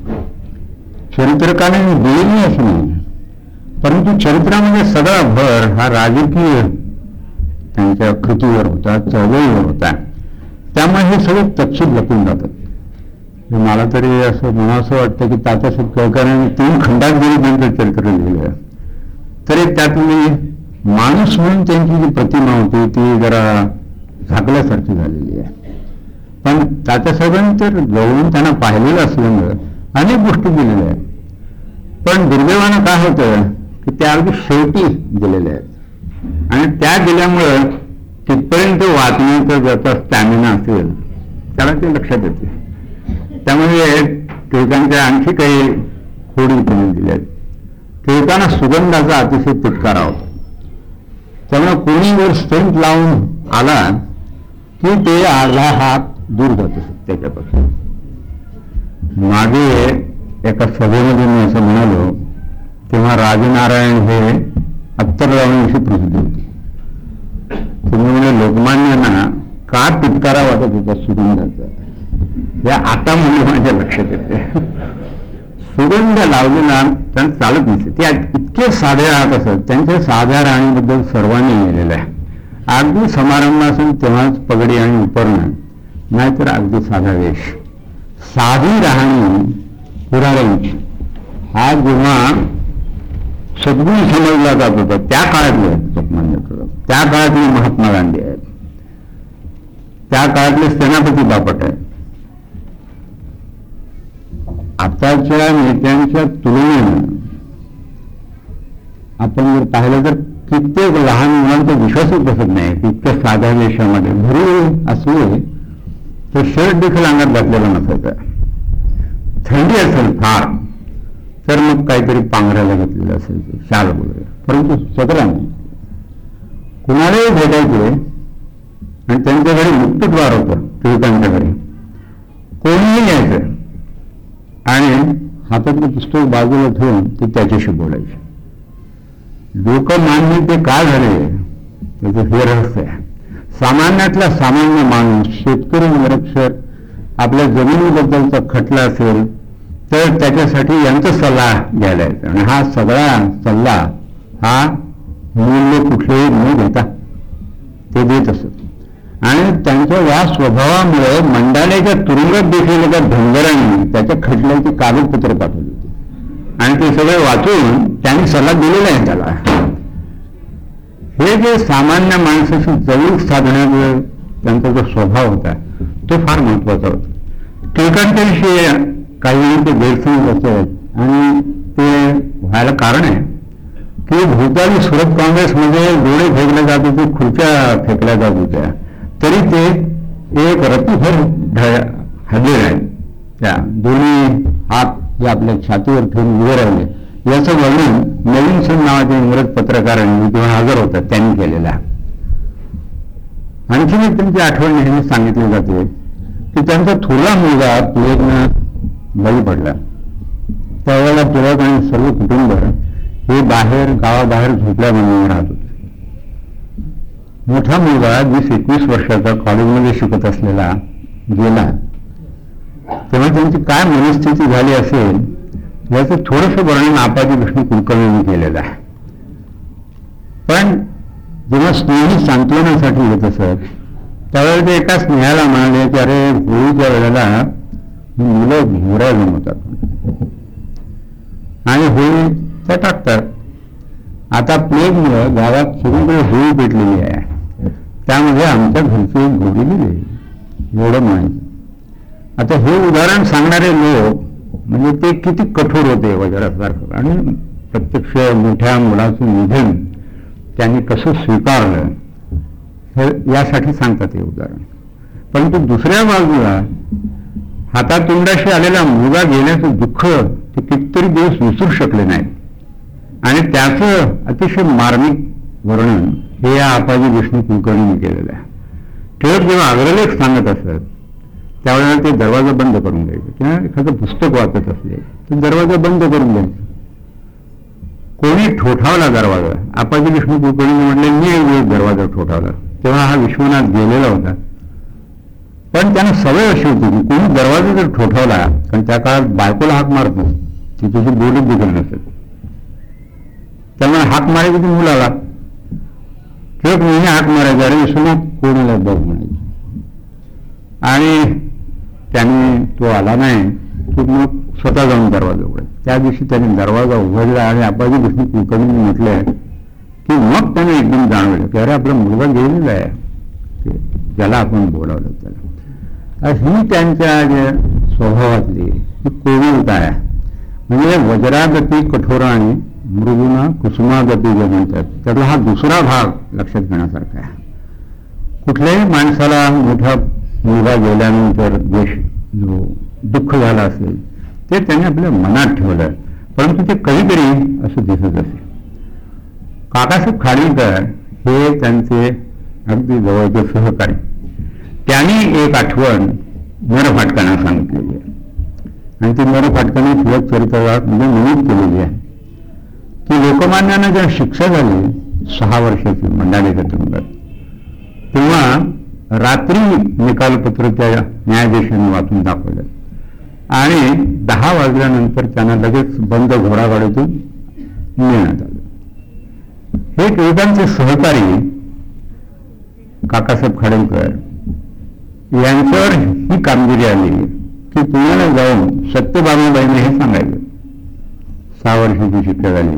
चरित्रकारांनी दिलेली अशी नाही, परंतु चरित्रामध्ये सगळा भर हा राजकीय त्यांच्या कृतीवर होता, चळवळीवर होता. त्यामुळे हे सगळे तपशील लपून जातात. मला तरी असं म्हणा असं वाटतं की तात्यासाहेब केळकरांनी तीन खंडात जरी त्यांचं चरित्र लिहिलं तरी त्यातली माणूस म्हणून त्यांची जी प्रतिमा होती ती जरा झाकल्यासारखी झालेली आहे. पण तात्यासाहेबांनी तर जवळून त्यांना पाहिलेलं असल्यामुळं अनेक गोष्टी दिलेल्या आहेत. पण दुर्दैवानं काय होतं की त्या अगदी शेवटी दिलेल्या आहेत आणि त्या दिल्यामुळं तिथपर्यंत वाचण्याचा ज्याचा स्टॅमिना असेल त्याला ते लक्षात येते. त्यामुळे टिळकांच्या आणखी काही खोडी त्यांनी दिल्या आहेत. टिळकांना सुगंधाचा अतिशय तिटकारा होता. त्यामुळे कोणी वर स्टेंट लावून आला की ते अर्धा हात दूर जात असत त्याच्यापासून. मागे एका सभेमध्ये मी असं म्हणालो तेव्हा राजनारायण हे अत्तर लावण्याविषयी प्रसिद्ध होते. तुम्ही म्हणजे लोकमान्यांना का तिटकारा वाटत होता सुगंधाचा या आता म्हणजे माझ्या लक्षात येते. सुगंध लावलेला त्यांना चालत नसे. ते इतके साधे राहत असत. त्यांच्या साध्या राहणीबद्दल सर्वांनी लिहिलेलं आहे. अगदी समारंभ असेल तेव्हाच पगडी आणि उपरणं, नाहीतर अगदी साधा वेश. साधी राहणी पुराणी हा जेव्हा सद्गुण समजला जात होता त्या काळातले लोकमान्य टिळक, त्या काळातले महात्मा गांधी आहेत, त्या काळातले सेनापती बापट आहेत. आताच्या नेत्यांच्या तुलनेनं आपण जर पाहिलं तर कित्येक लहान मुलांचा विश्वासच बसत नाही की इतक्या साध्या देशामध्ये घरी असले तो शर्ट देखील अंगात घातलेला नसायचा. थंडी असेल फार तर मग काहीतरी पांघरायला घेतलेलं असायचं, शाल वगैरे, परंतु सगळं नाही. कुणालाही भेटायचे आणि त्यांच्या घरी मुक्तद्वार होतं, टिळकांच्या घरी कोणीही यायचं आणि हातातलं पुस्तक बाजूला ठेवून ते त्याच्याशी बोलायचे. लोकमान्य ते का झाले त्याचं हे रहस्य आहे. सामान्यातला सामान्य माणूस, शेतकरी निरक्षर आपल्या जमिनीबद्दलचा खटला असेल तर त्याच्यासाठी यांचा सल्ला घ्यायला येतं आणि हा सगळा सल्ला हा मूल्य कुठलेही न घेता ते देत असत. आणि त्यांच्या या स्वभावामुळे मंडालेच्या तुरुंगात देखील एका धनगरांनी त्याच्या खटल्याची कागदपत्र पाठवली होती आणि ते सगळे वाचून त्यांनी सल्ला दिलेला आहे त्याला. हे जे सामान्य माणसाशी जवळ साधण्याचा त्यांचा जो स्वभाव होता तो फार महत्वाचा होता. टिळकांच्याविषयी काही ते गैरसमज असत आणि ते व्हायला कारण आहे की भूतानी सुरत काँग्रेसमध्ये गोळे फेकले जात होते, खुर्च्या फेकल्या जात होत्या, तरी ते एक रतीभर हल्ले राहिले. त्या दोन्ही हात हे आपल्या छातीवर ठेवून उभे राहिले याचं वर्णन नवीन सन नावाच्या इंग्रज पत्रकारांनी दोन हजार होता त्यांनी केलेला. आणखीन एक त्यांची आठवण नेहमी सांगितली जाते की त्यांचा थोरला मुलगा प्लेगनं बळी पडला. त्यावेळेला टिळक आणि सर्व कुटुंब हे बाहेर गावाबाहेर झोपड्या बांधून राहत होते. मोठा मुलगा वीस एकवीस वर्षाचा कॉलेजमध्ये शिकत असलेला गेला तेव्हा त्यांची काय मनस्थिती झाली असेल याचं थोडंसं वर्णन आपाजी विष्णू कुलकर्णींनी केलेलं आहे. पण जेव्हा स्नेही सांत्वनासाठी येत असत त्यावेळेला ते एका स्नेहाला म्हणाले की अरे होळीच्या वेळेला मुलं घोऱ्या जमवतात आणि होळी त्या टाकतात. आता प्लेगमुळं गावात सगळीकडे होळी पेटलेली आहे, त्यामध्ये आमच्या घरची एक घोडी गेली एवढं माहिती. आता हे उदाहरण सांगणारे लोक म्हणजे ते किती कठोर होते वज्रासारखं आणि प्रत्यक्ष मोठ्या मुलाचं निधन त्यांनी कसं स्वीकारलं हे यासाठी सांगतात हे उदाहरण. परंतु दुसऱ्या बाजूला हातातोंडाशी आलेला मुलगा गेल्याचं दुःख ते कितीतरी दिवस विसरू शकले नाहीत आणि त्याचं अतिशय मार्मिक वर्णन हे या आपाजी विष्णू कुलकर्णींनी केलेलं आहे. टिळक जेव्हा अग्रलेख सांगत असत त्यावेळेला ते दरवाजा बंद करून द्यायचे किंवा एखादं पुस्तक वाचत असले तर दरवाजा बंद करून द्यायचं. कोणी ठोठावला दरवाजा, आपाजी विष्णू कुलकर्णी म्हटले मी एक वेळ दरवाजा ठोठावला, तेव्हा हा विश्वनाथ गेलेला होता. पण त्यांना सवय अशी होती की कोणी दरवाजा जर ठोठावला, कारण त्या काळात बायकोला हाक मारत नसत, ती तुझी बोलत देखील नसत, त्यामुळे हाक मारायची ती मुलाला ठेक नेहमी हाक मारायचा, अरे विश्वनाथ कोणाला बघ म्हणायची. आणि त्याने तो आला नाही की मग स्वतः जाऊन दरवाजा उघडायचा. त्या दिवशी त्याने दरवाजा उघडला आणि आपाजी विष्णू कुलकर्णींनी म्हटलंय की मग त्याने एकदम जाणवलं की अरे आपला मुलगा गेलेला आहे ज्याला आपण बोलावलं त्याला. ही त्यांच्या ज्या स्वभावातली ही कोमलता आहे. म्हणजे वज्रागती कठोराने मृदुना कुसुमागती जे म्हणतात त्यातला हा दुसरा भाग लक्षात घेण्यासारखा आहे. कुठल्याही माणसाला मोठा मुलगा गेल्यानंतर जे जो दुःख झालं असेल ते त्याने आपल्या मनात ठेवलं, परंतु ते कधीतरी असं दिसत असे. काकासाहेब खाडीलकर हे त्यांचे अगदी जवळचे सहकारी, त्यांनी एक आठवण नरफाटकांना सांगितलेली आहे आणि ती नरफाटकांनी टिळक चरित्रात म्हणजे नमूद केलेली आहे की लोकमान्यांना जेव्हा शिक्षा झाली सहा वर्षाची मंडालेच्या तुरुंगात, तेव्हा रात्री निकालपत्र त्या न्यायाधीशांनी वाचून दाखवलं आणि दहा वाजल्यानंतर त्यांना लगेच बंद घोडागाडीतून नेण्यात आलं. हे टिळकांचे सहकारी काकासाहेब खाडीलकर यांच्यावर ही कामगिरी आली की पुण्याला जाऊन सत्यभामाबाईंना हे सांगायचं. सहा वर्षाची शिक्षा झाली.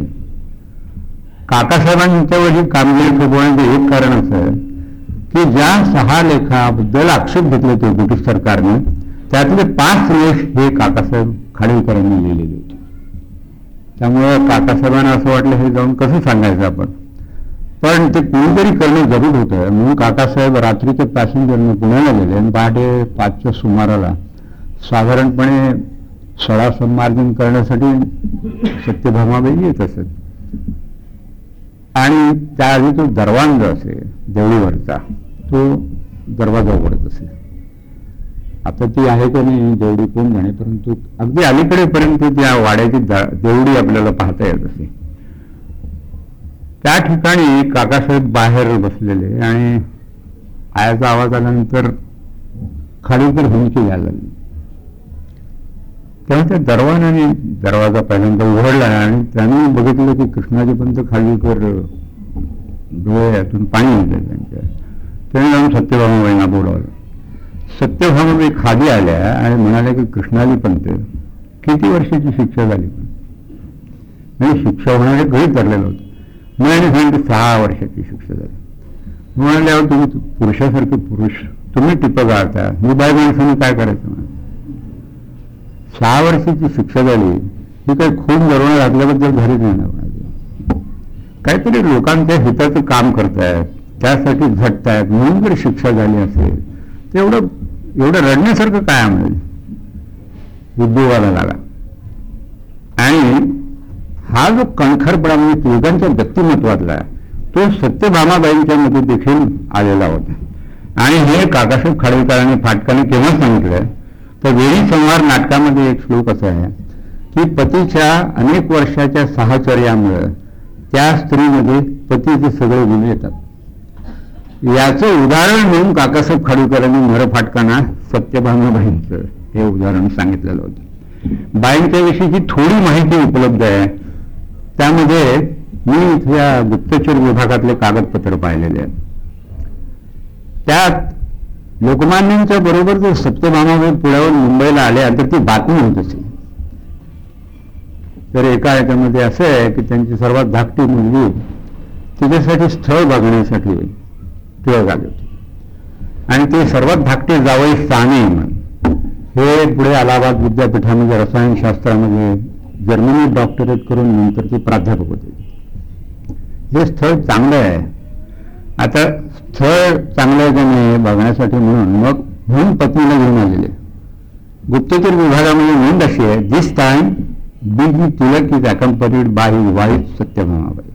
काकासाहेबांच्यावर ही कामगिरी थोपवण्याचं एक कारण असं की ज्या सहा लेखाबद्दल आक्षेप घेतले होते ब्रिटिश सरकारने त्यातले पाच लेख हे काकासाहेब खाडीलकरांनी लिहिलेले होते. त्यामुळं काकासाहेबांना असं वाटलं हे जाऊन कसं सांगायचं आपण, पण ते कुणीतरी करणं जरूर होतं. म्हणून काकासाहेब रात्रीच्या पॅसेंजरने पुण्याला गेले आणि पहाटे पाचच्या सुमाराला साधारणपणे सडा संमार्जन करण्यासाठी सत्यभामाबाई येत असत. आणि त्याआधी तो दरवान जो असे देवळीवरचा तो दरवाजा उघडत असे. आता ती आहे का नाही देवडी कोण जाणे, परंतु अगदी अलीकडेपर्यंत त्या वाड्याची देवडी आपल्याला पाहता येत असे. त्या ठिकाणी काकासाहेब बाहेर बसलेले आणि आयाचा आवाज आल्यानंतर खाली तर हुंदकी घ्यायला लागली. तेव्हा त्या दरवानाने दरवाजा पहिल्यांदा उघडला आणि त्याने बघितलं की कृष्णाजी पंत खालीकर डोळ्यातून पाणी येते त्यांच्या. त्याने जाऊन सत्यभामाबाईंना बोलावलं. सत्यभामाबाई खाली आल्या आणि म्हणाल्या की कृष्णाजी पंत किती वर्षाची शिक्षा झाली, म्हणजे शिक्षा होणारे गृहीत धरलेलं होतं. म्हणाले सांगितलं सहा वर्षाची शिक्षा झाली. म्हणाल्यावर तुम्ही पुरुषासारखे पुरुष तुम्ही टिपं गाळता, मी बाय माणसाने काय करायचं म्हणा. सहा वर्षाची शिक्षा झाली ही काही खून दरवणं घातल्याबद्दल घरीच नाही ना. काहीतरी लोकांच्या हिताचं काम करतायत, त्यासाठी झटतायत म्हणून जर शिक्षा झाली असेल तर एवढं एवढं रडण्यासारखं काय मिळेल. उद्योगाला लागा. आणि हा जो कणखरपणा म्हणजे टिळकांच्या व्यक्तिमत्वातला तो सत्यभामाबाईंच्या मध्ये देखील आलेला होता. आणि हे काकासाहेब खाडीलकरांनी फाटकाने केव्हा सांगितलं तर वेळी संवार नाटकामध्ये एक श्लोक असा आहे की पतीच्या अनेक वर्षाच्या साहचर्यामुळे त्या स्त्रीमध्ये पतीचे सगळे गुण येतात. याचं उदाहरण म्हणून काकासाहेब खाडीलकरांनी मरफाटकांना सत्यभामाबाईंचं हे उदाहरण सांगितलेलं होतं. बाईंच्या विषयीची थोडी माहिती उपलब्ध आहे. त्यामध्ये मी इथल्या गुप्तचर विभागातले कागदपत्र पाहिलेले आहेत. त्यात लोकमान्यांच्या बरोबर जर सत्यभामाबाई पुण्यावर मुंबईला आल्या तर ती बातमी होत असे. तर एका याच्यामध्ये असं आहे की त्यांची सर्वात धाकटी मुलगी तिच्यासाठी स्थळ बघण्यासाठी टिळक आले होते. आणि ते सर्वात धाकटे जावई साने हे पुढे अलाहाबाद विद्यापीठामध्ये रसायनशास्त्रामध्ये जर्मनीत डॉक्टरेट करून नंतर ते प्राध्यापक होते. हे स्थळ चांगलं आहे. आता स्थळ चांगलं आहे का नाही बघण्यासाठी म्हणून मग म्हणून पत्नीला घेऊन आलेले. गुप्तचर विभागामध्ये नोंद अशी आहे this time B G Tilak is accompanied by his wife Satyabhamabai.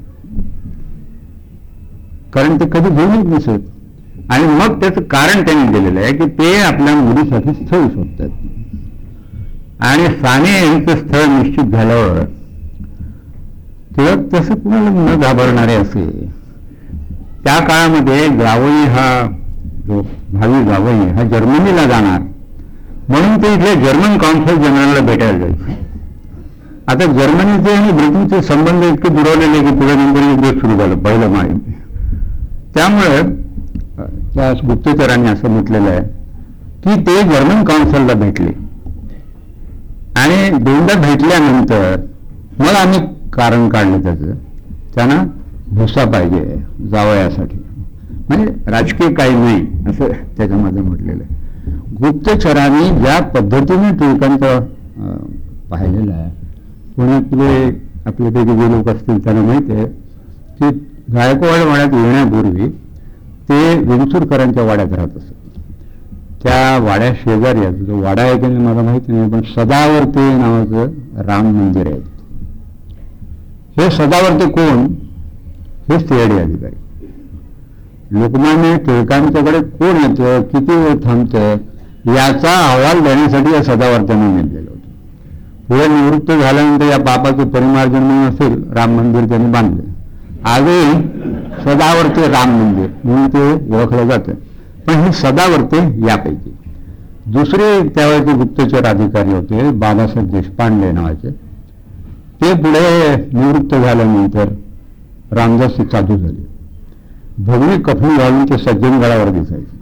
कारण ते कधी घेऊनच नसत. आणि मग त्याचं कारण त्यांनी दिलेलं आहे की ते आपल्या मुलीसाठी स्थळ शोधतात. आणि साने यांचं स्थळ निश्चित झाल्यावर टिळक तसं कुणाला न घाबरणारे असे. त्या काळामध्ये जावई हा जो भावी जावई हा जर्मनीला जाणार म्हणून ते इथले जर्मन कॉन्सल जनरलला भेटायला जायचे. आता जर्मनीचे आणि ब्रिटनचे संबंध इतके दुरावलेले की पुढे नंतर युद्ध सुरू झालं पहिलं महायुद्ध. त्यामुळे त्या गुप्तचरांनी असं म्हटलेलं आहे की ते जर्मन काउन्सिलला भेटले आणि दोनदा भेटल्यानंतर मग आम्ही कारण काढलं त्याचं त्यांना भुसा पाहिजे जावयासाठी, म्हणजे राजकीय काही नाही असं त्याच्यामध्ये म्हटलेलं आहे. गुप्तचरांनी ज्या पद्धतीने टिळकांचं पाहिलेलं आहे. पुण्यातले आपल्यापैकी जे लोक असतील त्यांना माहिती आहे की गायकवाड वाड्यात येण्यापूर्वी ते विंचूरकरांच्या वाड्यात राहत असत. त्या वाड्या शेजारी आहे, जो वाडा आहे की नाही मला माहिती नाही, पण सदावर्ते नावाचं राम मंदिर आहे. हे सदावर्ते कोण? हे सीआयडी अधिकारी. लोकमान्य टिळकांच्याकडे कोण येतं, किती वेळ थांबतं याचा अहवाल देण्यासाठी या सदावर्त्यांनी नेमलेलं होतं. पुढे निवृत्त झाल्यानंतर या पापाचं परिमार्जन म्हणून असेल राम मंदिर त्यांनी बांधले. आजही सदावर्ते राम मंदिर म्हणून ते ओळखलं जातं. पण हे सदावर्ते यापैकी दुसरे त्यावेळेचे गुप्तचर अधिकारी होते बाबासाहेब देशपांडे नावाचे. ते पुढे निवृत्त झाल्यानंतर रामदासी साधू झाले. भगवी कफनी घालून ते सज्जनगडावर दिसायचे.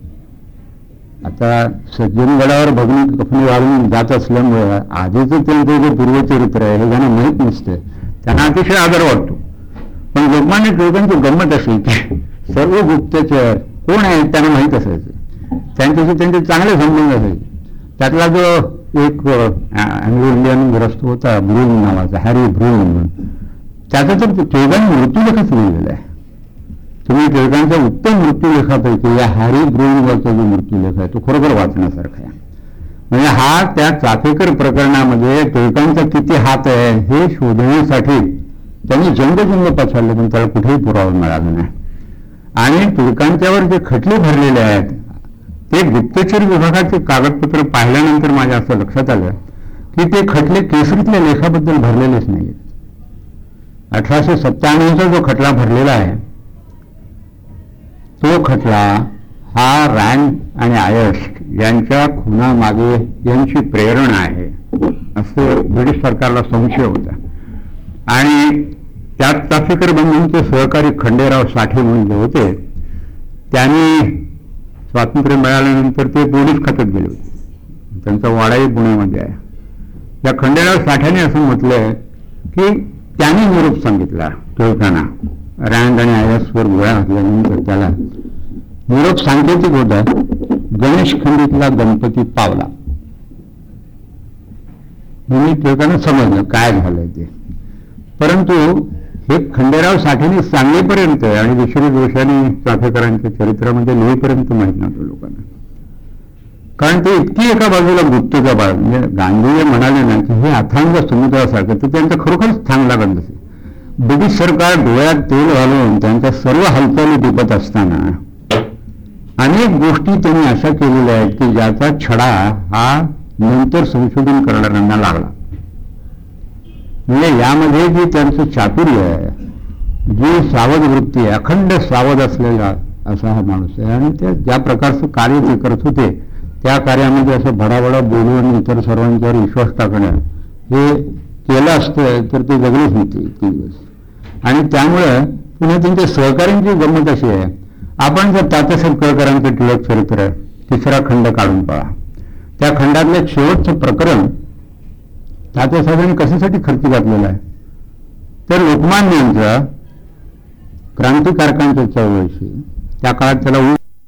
आता सज्जनगडावर भगवी कफनी घालून जात असल्यामुळे आधीचं त्यांचं जे पूर्वचरित्र आहे हे त्यांना माहीत नसते. त्यांना अतिशय आदर वाटतो. पण लोकमान्य टिळकांची गंमत असेल की सर्व गुप्तचर कोण आहेत त्यांना माहीत असायचं. त्यांच्याशी त्यांचे चांगले संबंध असायचे. त्यातला जो एक अँग्लो इंडियन ग्रस्त होता ब्रून नावाचा हॅरी ब्रून, त्याचा तर टिळकांनी मृत्यूलेखच लिहिलेला आहे. तुम्ही टिळकांचा उत्तम मृत्यूलेखापैकी या हॅरी ब्रूनवरचा जो मृत्यूलेख आहे तो खरोखर वाचण्यासारखा आहे. म्हणजे हा त्या चाफेकर प्रकरणामध्ये टिळकांचा किती हात आहे हे शोधण्यासाठी त्यांनी जंगजंग पछाडले, पण त्याला कुठेही पुरावा मिळाला नाही. आणि टिळकांच्यावर जे खटले भरलेले आहेत ते गुप्तचर विभागाचे कागदपत्र पाहिल्यानंतर माझ्या असं लक्षात आलं की ते खटले केसरीतल्या लेखाबद्दल भरलेलेच नाही. अठराशे सत्त्याण्णवचा जो खटला भरलेला आहे तो खटला हा रँड आणि आयश यांच्या खुनामागे यांची प्रेरणा आहे असं ब्रिटिश सरकारला संशय होता. आणि त्यात चाफेकर बंधूंचे सहकारी खंडेराव साठे म्हणून जे होते त्यांनी स्वातंत्र्य मिळाल्यानंतर ते पोलीस खात्यात गेले होते. त्यांचा वाडाही पुण्यामध्ये आहे. त्या खंडेराव साठ्याने असं म्हटलंय की त्यांनी निरोप सांगितला टिळकांना. रँड आणि आयसवर गोळ्या घातल्यानंतर त्याला निरोप सांकेतिक होता, गणेश खंडीतला गणपती पावला. म्हणजे टिळकांना समजलं काय झालंय ते. परंतु हे खंडेराव साठेने सांगेपर्यंत आणि विश्वजित जोशांनी चाफेकरांच्या चरित्रामध्ये लिहिपर्यंत माहीत नव्हतं लोकांना. कारण ते इतकी एका बाजूला गुप्तचा बाळ, म्हणजे गांधी म्हणाले ना की हे अथांग समुद्रासारखं, तर त्यांचं खरोखरच थांग लागत नसे. ब्रिटिश सरकार डोळ्यात तेल घालून त्यांच्या सर्व हालचाली टिपत असताना अनेक गोष्टी त्यांनी अशा केलेल्या आहेत की ज्याचा छडा हा नंतर संशोधन करणाऱ्यांना लागला. म्हणजे यामध्ये जी त्यांचं चातुर्य आहे, जी सावध वृत्ती आहे, अखंड सावध असलेला असा हा माणूस आहे. आणि ते ज्या प्रकारचं कार्य ते करत होते त्या कार्यामध्ये असं भडाभडा बोलून इतर सर्वांच्यावर विश्वास टाकणं हे केलं असतं तर ते जगलेच नव्हते इतके दिवस. आणि त्यामुळं पुन्हा त्यांच्या सहकार्यांची गंमत अशी आहे, आपण जर तात्यासाहेब केळकरांचं टिळक चरित्र तिसरा खंड काढून पहा, त्या खंडातलं एक शेवटचं प्रकरण तात्यासाहेबांनी कशासाठी खर्च घातलेला आहे तर लोकमान्यांचा क्रांतिकारकांच्या चळवळीशी त्या काळात त्याला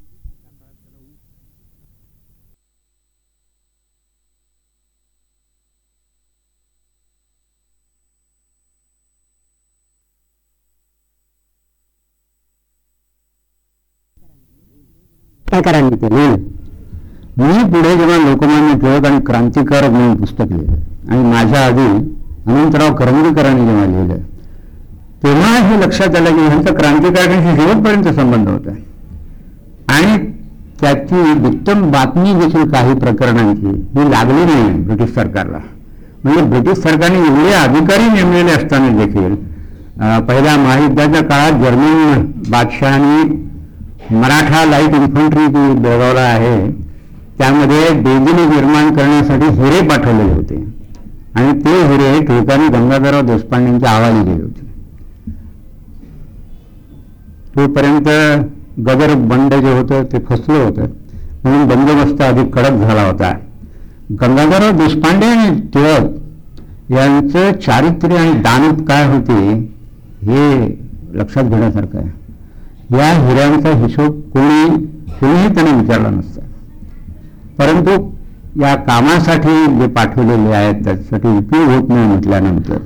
करायला केले. मी पुढे जेव्हा लोकमान्य टिळक आणि क्रांतिकारक म्हणून पुस्तक लिहिलं आणि माझ्या आधी अनंतराव करंदीकरांनी जेव्हा लिहिलं तेव्हा हे लक्षात आलं की ह्यांचा क्रांतिकारकांशी शेवटपर्यंत संबंध होता. आणि त्याची उत्तम बातमी देखील काही प्रकरणांची ही लागली नाही ब्रिटिश सरकारला. म्हणजे ब्रिटिश सरकारने एवढे अधिकारी नेमलेले असताना देखील पहिल्या महायुद्धाच्या काळात जर्मन बादशहानी मराठा लाईट इन्फंट्री जी बेळगावला आहे त्यामध्ये बेगिनी निर्माण करण्यासाठी हिरे पाठवलेले होते आणि ते हिरे टिळकांनी गंगाधरराव देशपांडेंच्या हवाली दिले होते. तोपर्यंत गदर बंड जे होतं ते फसलं होतं म्हणून बंदोबस्त अधिक कडक झाला होता. गंगाधरराव देशपांडे आणि टिळक यांचं चारित्र्य आणि दानत काय होते हे लक्षात घेण्यासारखं आहे. या हिऱ्यांचा हिशोब कोणी कोणीही त्यांना विचारला नसता. परंतु या कामासाठी जे पाठवलेले आहेत त्याच्यासाठी उपयोग होत नाही म्हटल्यानंतर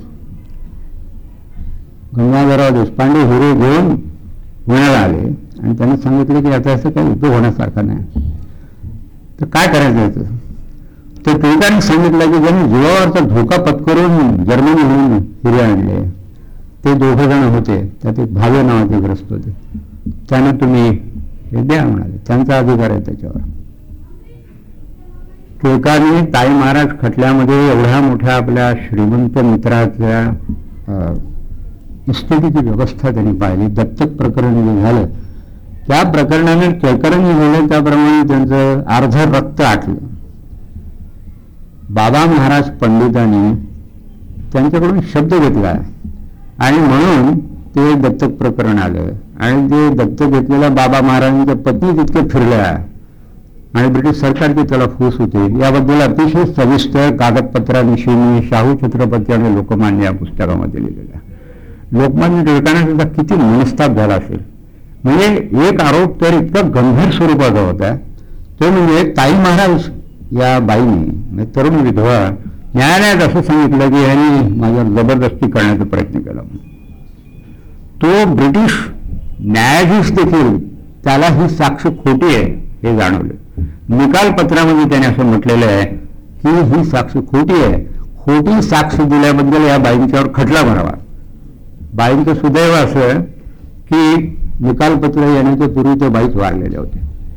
गंगाधरराव देशपांडे हिरे घेऊन पुण्याला आले आणि त्यांनी सांगितलं की याचा असं काही उपयोग होण्यासारखा नाही, तर काय करायचं याचं. तर टिळकांनी सांगितलं की ज्यांनी जीवावरचा धोका पत्करून जर्मनीहून हिरे आणले ते दोघे जण होते, त्यात एक भावे नावाचे ग्रस्त होते, त्यांना तुम्ही हे द्या म्हणाले, त्यांचा अधिकार आहे त्याच्यावर. टिळकांनी ताई महाराज खटल्यामध्ये एवढ्या मोठ्या आपल्या श्रीमंत मित्राच्या इस्टेटीची व्यवस्था त्यांनी पाहिली. दत्तक प्रकरण जे झालं त्या प्रकरणाने टिळकांनी झालं त्याप्रमाणे त्यांचं अर्ध रक्त आटलं. बाबा महाराज पंडितांनी त्यांच्याकडून शब्द घेतला आणि म्हणून ते दत्तक प्रकरण आलं. आणि ते दत्तक घेतलेल्या बाबा महाराजांच्या पत्नी तितके फिरल्या आणि ब्रिटिश सरकारची त्याला फूस होते. याबद्दल अतिशय सविस्तर कागदपत्रांविषयी मी शाहू छत्रपती आणि लोकमान्य या पुस्तकामध्ये लिहिलेलं. लोकमान्य टिळकांना सुद्धा किती मनस्ताप झाला असेल. म्हणजे एक आरोप तर इतका गंभीर स्वरूपाचा होता तो म्हणजे ताई महाराज या बाईने तरुण विधवा न्यायालयात असं सांगितलं की यांनी माझ्यावर जबरदस्ती करण्याचा प्रयत्न केला. तो ब्रिटिश न्यायाधीश देखील त्याला ही साक्ष खोटी आहे हे जाणवलं. निकाल पत्रामध्ये त्याने असं म्हटलेलं आहे की ही साक्ष खोटी आहे, खोटी साक्ष दिल्याबद्दल या बाईंच्यावर खटला भरावा. बाईंचं सुदैव असं की निकालपत्र येण्याच्या पूर्वी त्या बाईच वारलेल्या होत्या.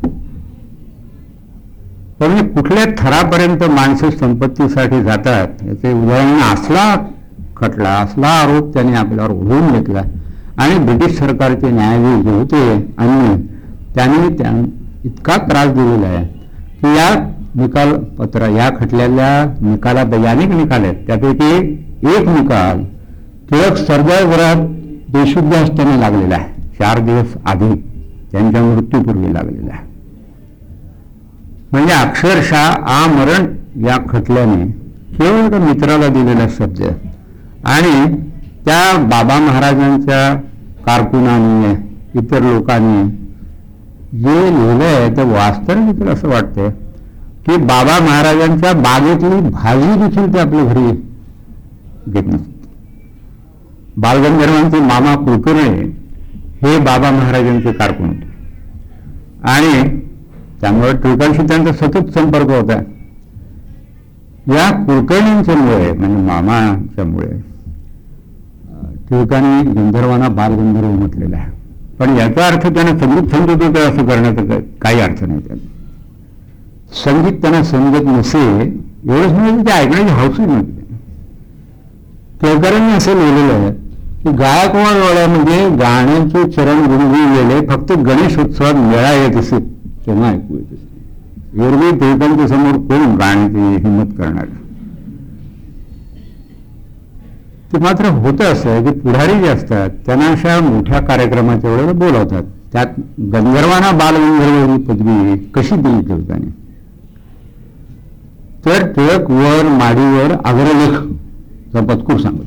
पण कुठल्या थरापर्यंत माणसं संपत्तीसाठी जातात याचे उदाहरण असला खटला, असला आरोप त्यांनी आपल्यावर ओढून घेतला. आणि ब्रिटिश सरकारचे न्यायाधीश जे होते आणि त्यांनी त्या इतका त्रास दिलेला आहे की या निकालपत्र या खटल्याच्या निकालात अनेक निकाल आहेत. त्यापैकी एक निकाल टिळक सरदारगृहात बेशुद्ध असताना लागलेला आहे, चार दिवस आधी त्यांच्या मृत्यूपूर्वी लागलेला आहे. म्हणजे अक्षरशः आमरण या खटल्याने केवळ एका मित्राला दिलेला शब्द आणि त्या बाबा महाराजांच्या कारकुनाने इतर लोकांनी जे लिहिलंय ते वास्तव देखील असं वाटतंय की बाबा महाराजांच्या बागेतली भाजी देखील ते आपल्या घरी घेत नसतात. बालगंधर्वांचे मामा कुलकर्णी हे बाबा महाराजांचे कारकून होते आणि त्यामुळे टिळकांशी त्यांचा सतत संपर्क होता. या कुलकर्णींच्यामुळे म्हणजे मामाच्यामुळे टिळकांनी गंधर्वांना बालगंधर्व म्हटलेला आहे. पण याचा अर्थ त्यांना संगीत समजत होतं असं करण्याचा काही अर्थ नाही. त्यांना संगीत त्यांना समजत नसेल एवढंच म्हणजे ते ऐकण्याची हौसच नव्हती. टिळकांनी असं लिहिलेलं आहे की गायकवाड वाड्यामध्ये गाण्याचे चरण गुणगुणलेले फक्त गणेश उत्सवात मेळा येत असे तेव्हा ऐकू येत असे. एरवी टिळकांच्या समोर कोण गाण्याची हिंमत करणार. ते मात्र होतं असं की पुढारी जे असतात त्यांना अशा मोठ्या कार्यक्रमाच्या वेळेला बोलावतात. त्यात गंधर्वांना बालगंधर्व ही पदवी कशी दिली टिळकांनी. तर टिळक वर माडीवर अग्रलेखचा मजकूर सांगत.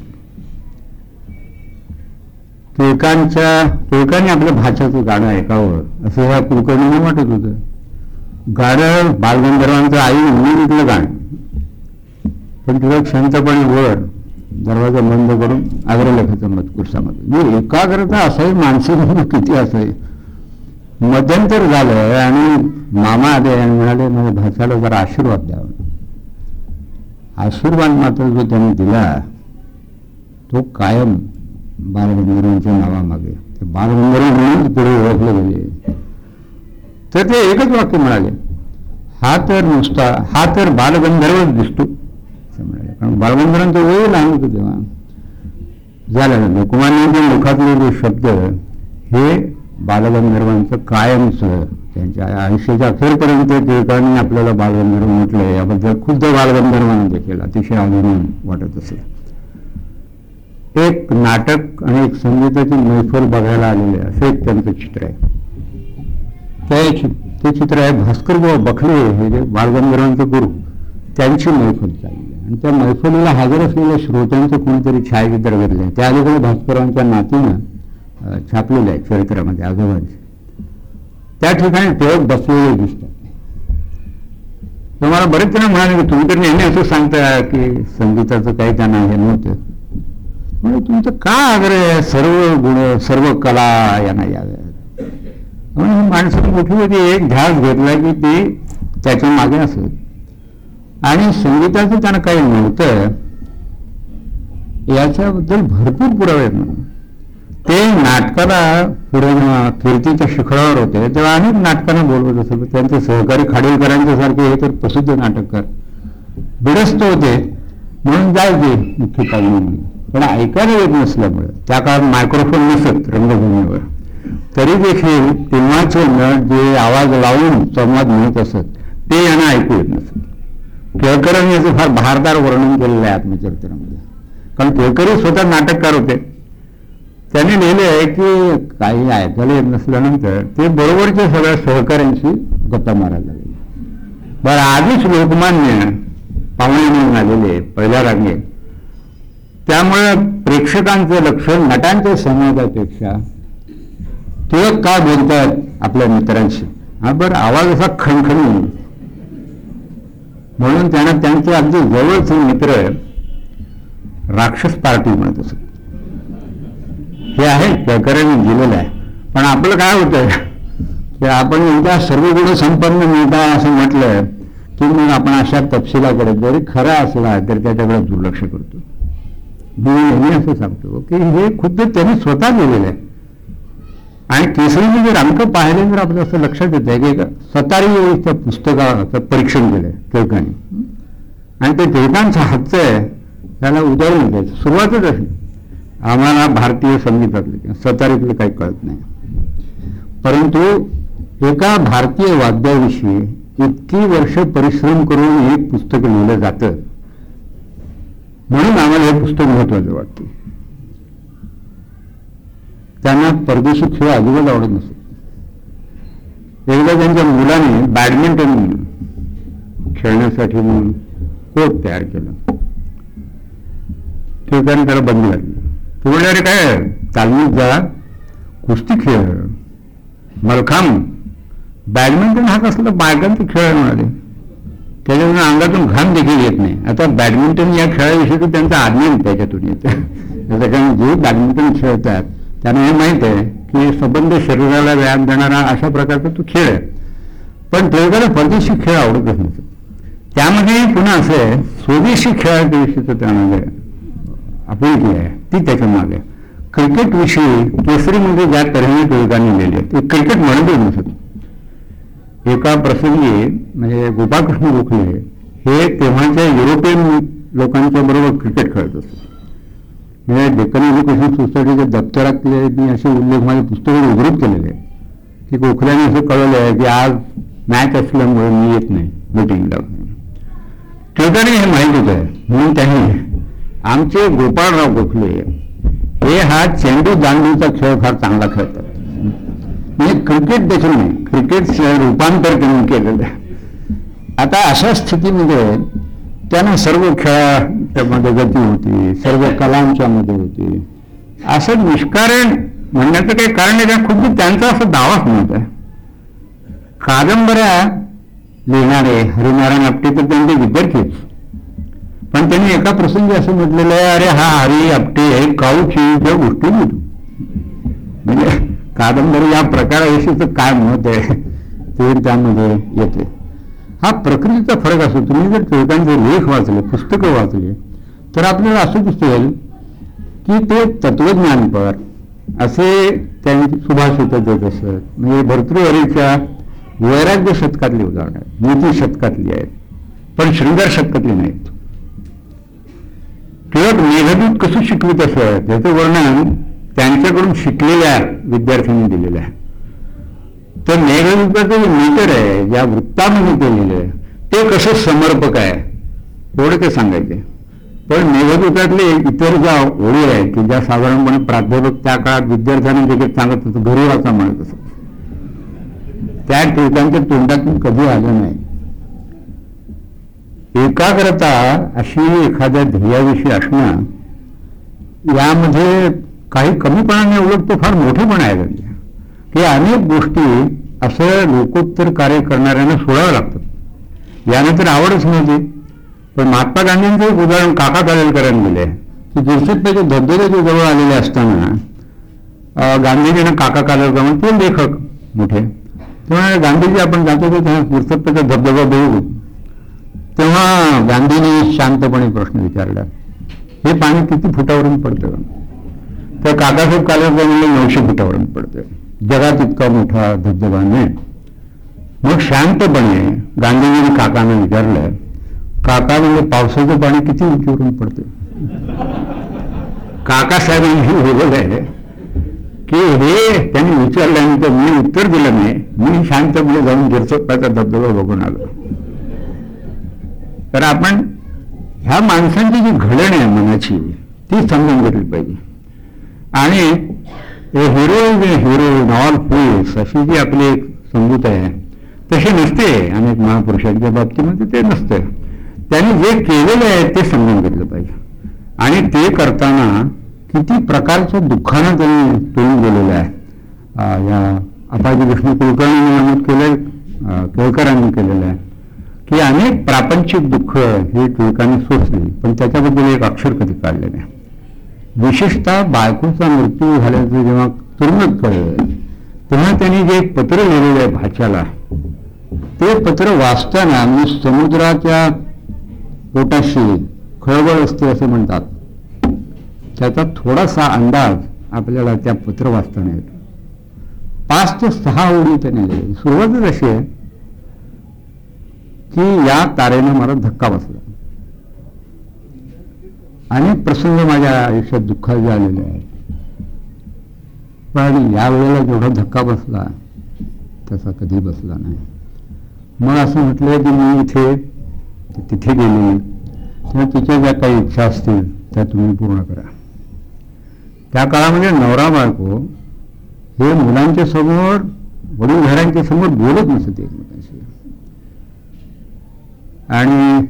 टिळकांच्या टिळकांनी आपल्या भाषाचं गाणं ऐकावं असं ह्या कुलकर्णींना वाटत होतं. गाणं बालगंधर्वांचं आई म्हणून गाणं. पण टिळक शांतपणे वर दरवाजा बंद करून अग्रलेखाचा मजकूर सांगत. म्हणजे एकाग्रता असावी माणसाला किती असावी. मध्यंतर झालं आणि मामा आले आणि म्हणाले माझ्या भाषाला जरा आशीर्वाद द्यावा. आशीर्वाद मात्र जो त्यांनी दिला तो कायम बालगंधर्वांच्या नावामागे ते बालगंधर्व म्हणून पुढे ओळखले गेले. तर ते एकच वाक्य म्हणाले, हा तर नुसता हा तर बालगंधर्वच दिसतो असं म्हणाले. कारण बालगंधर्वांचं वय लहान होतं तेव्हा. झालं लोकमान्यांच्या मुखातले जे शब्द हे बालगंधर्वांचं कायमचं त्यांच्या आयुष्याच्या अखेरपर्यंत टिळकांनी आपल्याला बालगंधर्व म्हटलंय याबद्दल खुद्द बालगंधर्वांना देखील अतिशय अभिमान वाटत असे. एक नाटक आणि एक संगीताची मैफल बघायला आलेले असं एक त्यांचं चित्र आहे. ते चित्र आहे भास्करबुवा बखले हे जे बालगंधर्वांचे गुरु त्यांची मैफल चालली आणि त्या मैफलीला हजर असलेल्या श्रोत्यांचं कोणीतरी छायाचित्र घेतलंय. त्या अलीकडे भास्करांच्या नातीनं छापलेलं आहे चरित्रामध्ये आजोबांचे. त्या ठिकाणी टिळक बसलेले दिसतात. तुम्हाला बरेच जण म्हणाले की तुम्ही तर नेहमी असं सांगता की संगीताचं काही त्यांना हे नव्हतं. म्हणजे तुमचं का आग्रह सर्व गुण सर्व कला यांना याव्यात. म्हणून माणसाने मोठी मोठी एक ध्यास घेतला की ते त्याच्या मागे असत आणि संगीताचं त्यांना काही नव्हतं याच्याबद्दल भरपूर पुरावे आहेत. म्हणून ते नाटकाला पुढे कीर्तीच्या शिखरावर होते तेव्हा अनेक नाटकांना बोलवत असत. त्यांचे सहकारी खाडीलकरांच्या सारखे हे तर प्रसिद्ध नाटककार बिडस्त होते म्हणून जायचे मुख्य पाहुणे. पण ऐकायला येत नसल्यामुळे त्या काळात मायक्रोफोन नसत रंगभूमीवर तरी देखील तेव्हाचे नट जे आवाज लावून संवाद म्हणत असत ते यांना ऐकू येत नसत. टिळकरांनी याचं फार भारदार वर्णन केलेलं आहे आत्मचरित्रामध्ये. कारण टिळकरी स्वतः नाटककार होते. त्यांनी लिहिले आहे की काही ऐकायला येत नसल्यानंतर ते बरोबरच्या सगळ्या सहकाऱ्यांशी गप्पा मारायला लागले. बरं आधीच लोकमान्य पाहुणे म्हणून आलेले पहिल्या रांगेत त्यामुळे प्रेक्षकांचं लक्ष नटांच्या संवादापेक्षा टिळक काय बोलतात आपल्या मित्रांशी हा बरं आवाज असा खणखणी म्हणून त्यांना त्यांचे अगदी जवळचे मित्र राक्षस पार्टी म्हणत असत. हे आहे टिळकांनी दिलेलं आहे. पण आपलं काय होतंय की आपण एकदा सर्व गुण संपन्न मिळता असं म्हटलं की मग आपण अशा तपशिलाकडे जरी खरा असला तर त्याच्याकडे दुर्लक्ष करतो. मी नेहमी असं सांगतो की हे खुद्द त्यांनी स्वतः लिहिलेलं आहे. आणि केसरीने जर अंक पाहिले तर आपलं असं लक्षात येतं की सतारी त्या पुस्तकाचं परीक्षण केलंय टिळकांनी आणि ते टिळकांचा हक्क आहे त्याला उदाहरण द्यायचं. सुरुवातच अशी, आम्हाला भारतीय संगीतातले सतारीतलं काही कळत नाही, परंतु एका भारतीय वाद्याविषयी इतकी वर्ष परिश्रम करून एक पुस्तक लिहिलं जातं म्हणून आम्हाला हे पुस्तक महत्वाचं वाटतं. त्यांना परदेशी खेळ अजिबात आवडत नसत. एकदा त्यांच्या मुलाने बॅडमिंटन खेळण्यासाठी म्हणून कोर्ट तयार केलं. टिळकांनी त्याला बंदी घातली. तो म्हणले अरे काय तालमीत जा, कुस्ती खेळ, मलखांब, बॅडमिंटन हा कसला बायकांचा खेळ आहे म्हणाले. त्याच्यामुळे अंगातून घाम देखील येत नाही. आता बॅडमिंटन या खेळाविषयी तर त्यांचा आज्ञा त्याच्यातून येतं. त्याच्यामुळे जे बॅडमिंटन खेळतात त्यांना हे माहित आहे की संबंध शरीराला व्यायाम देणारा अशा प्रकारचा तो खेळ आहे. पण टिळकाला परदेशी खेळ आवडतच नसत. त्यामध्ये पुन्हा असं आहे, स्वदेशी खेळाविषयीचं त्यामध्ये आपुलकी आहे ती त्याच्या मागे. क्रिकेट विषयी केसरीमध्ये ज्या तऱ्हेने टिळकांनी लिहिले ते क्रिकेट म्हणतच नसत. एका प्रसंगी म्हणजे गोपाळकृष्ण गोखले हे तेव्हाच्या युरोपियन लोकांच्या बरोबर क्रिकेट खेळत असत. म्हणजे डेक्कन एज्युकेशन सोसायटीच्या दप्तरातले मी असे उल्लेख माझ्या पुस्तकात उद्धृत केलेले आहे की गोखल्यांनी असं कळवलं आहे की आज मॅच असल्यामुळे मी येत नाही मीटिंगला. टिळकांनी हे माहीत होतं म्हणून त्यांनी आमचे गोपाळराव गोखले हे हा चेंडू दांडूचा खेळ फार चांगला खेळतात. म्हणजे क्रिकेट देखील नाही, क्रिकेटचं रूपांतर त्यांनी केलेलं आहे. आता अशा स्थितीमध्ये त्यांना सर्व खेळामध्ये गती होती, सर्व कलांच्या मध्ये होती. असं निष्कारण म्हणण्याचं काही कारण नाही. त्या खुद्द त्यांचा असा दावाच नव्हता. कादंबऱ्या लिहिणारे हरिनारायण आपटे तर त्यांचे विद्यार्थीच, पण त्यांनी एका प्रसंगी असं म्हटलेलं आहे, अरे हा हरी आपटे काऊचीच्या गोष्टी लिहितो. म्हणजे कादंबरी या प्रकाराविषयीचं काय मत आहे ते त्यामध्ये येते. हा प्रकृतीचा फरक असतो. तुम्ही जर टिळकांचे लेख वाचले, पुस्तकं वाचले तर आपल्याला असं दिसेल की ते तत्वज्ञानपर असे त्यांची सुभाषित देत असत. म्हणजे भर्तृहरीच्या वैराग्य शतकातली उदाहरणं आहेत, नीती शतकातली आहेत, पण शृंगार शतकातली नाहीत. टिळक मेघदूत कसं शिकवित असत त्याचं वर्णन त्यांच्याकडून शिकलेल्या विद्यार्थ्यांनी दिलेलं आहे. तर मेघदूताचं जे मीटर आहे ज्या वृत्तामध्ये केलेलं आहे ते कसं समर्पक आहे एवढं ते सांगायचे. पण मेघदूतातले इतर ज्या ओळी आहेत की ज्या साधारणपणे प्राध्यापक त्या काळात विद्यार्थ्यांना देखील सांगत होतं, घरी वाचा म्हणत असत, त्या टिळकांच्या तोंडातून कधी आलं नाही. एकाग्रता अशी एखाद्या ध्येयाविषयी असणं यामध्ये काही कमीपणा नाही, उलट तो फार मोठेपणा आहे त्यांच्या की अनेक गोष्टी असं लोकोत्तर कार्य करणाऱ्यांना सोडावं लागतात. यानंतर आवडच नव्हती. पण महात्मा गांधींचं एक उदाहरण काका कालेलकरांनी दिले की दिवसेच्या धबधब्याच्या जवळ आलेले असताना गांधीजींना काका कालेलकर ते लेखक मोठे तेव्हा गांधीजी आपण जातो तेव्हा दिवसेच्या धबधबा बघू. तेव्हा गांधींनी शांतपणे प्रश्न विचारला, हे पाणी किती फुटावरून पडतं? तर काकासाहेब कालेलकर म्हणले नऊशे फुटावरून पडतं. जगात इतका मोठा धबधबा नाही. मग शांतपणे गांधीजींनी काकांना विचारलं, काका म्हणजे पावसाचं पाणी किती उंचीवरून पडतं? काकासाहेबांनी बोललंय की हे त्यांनी विचारल्यानंतर मी उत्तर दिलं नाही, मी शांतपणे जाऊन गिरसोप्पाचा धबधबा बघून आलो. तर आपण ह्या माणसांची जी घडण आहे मनाची ती समजून घेतली पाहिजे. आणि हिरो हिरो ऑल फूल्स अशी जी आपली एक समजूत आहे तशी नसते. अनेक महापुरुषांच्या बाबतीमध्ये ते नसतं. त्यांनी जे केलेलं आहे ते समजून घेतलं पाहिजे. आणि ते करताना किती प्रकारच्या दुःखानं त्यांनी तोंड गेलेलं आहे. या अप्पाजी विष्णू कुलकर्णींनी नमूद केलंय, केळकरांनी केलेलं आहे की अनेक प्रापंचिक दुःख हे टिळकांनी सोसली, पण त्याच्याबद्दल एक अक्षर कधी काढले नाही. विशेषतः बायकोचा मृत्यू झाल्याचं जेव्हा तुरुंगात कळलं तेव्हा त्यांनी जे पत्र लिहिलेलं आहे भाच्याला, ते पत्र वाचताना म्हणजे समुद्राच्या पोटाशी खळबळ असते असं म्हणतात, त्याचा थोडासा अंदाज आपल्याला त्या पत्र वाचताना येतो. पाच ते सहा ओळी त्याने लिहिली. सुरुवातच अशी आहे की या तारेनं मला धक्का बसला. अनेक प्रसंग माझ्या आयुष्यात दुःखाचे आलेले आहेत, पण यावेळेला जेवढा धक्का बसला तसा कधी बसला नाही. मग असं म्हटलं की मी इथे तिथे गेली, तेव्हा तिच्या ज्या काही इच्छा असतील त्या तुम्ही पूर्ण करा. त्या काळामध्ये नवरा बायको हे मुलांच्या समोर, वडीलधाऱ्यांच्या समोर बोलत नसत एकमेकांशी, आणि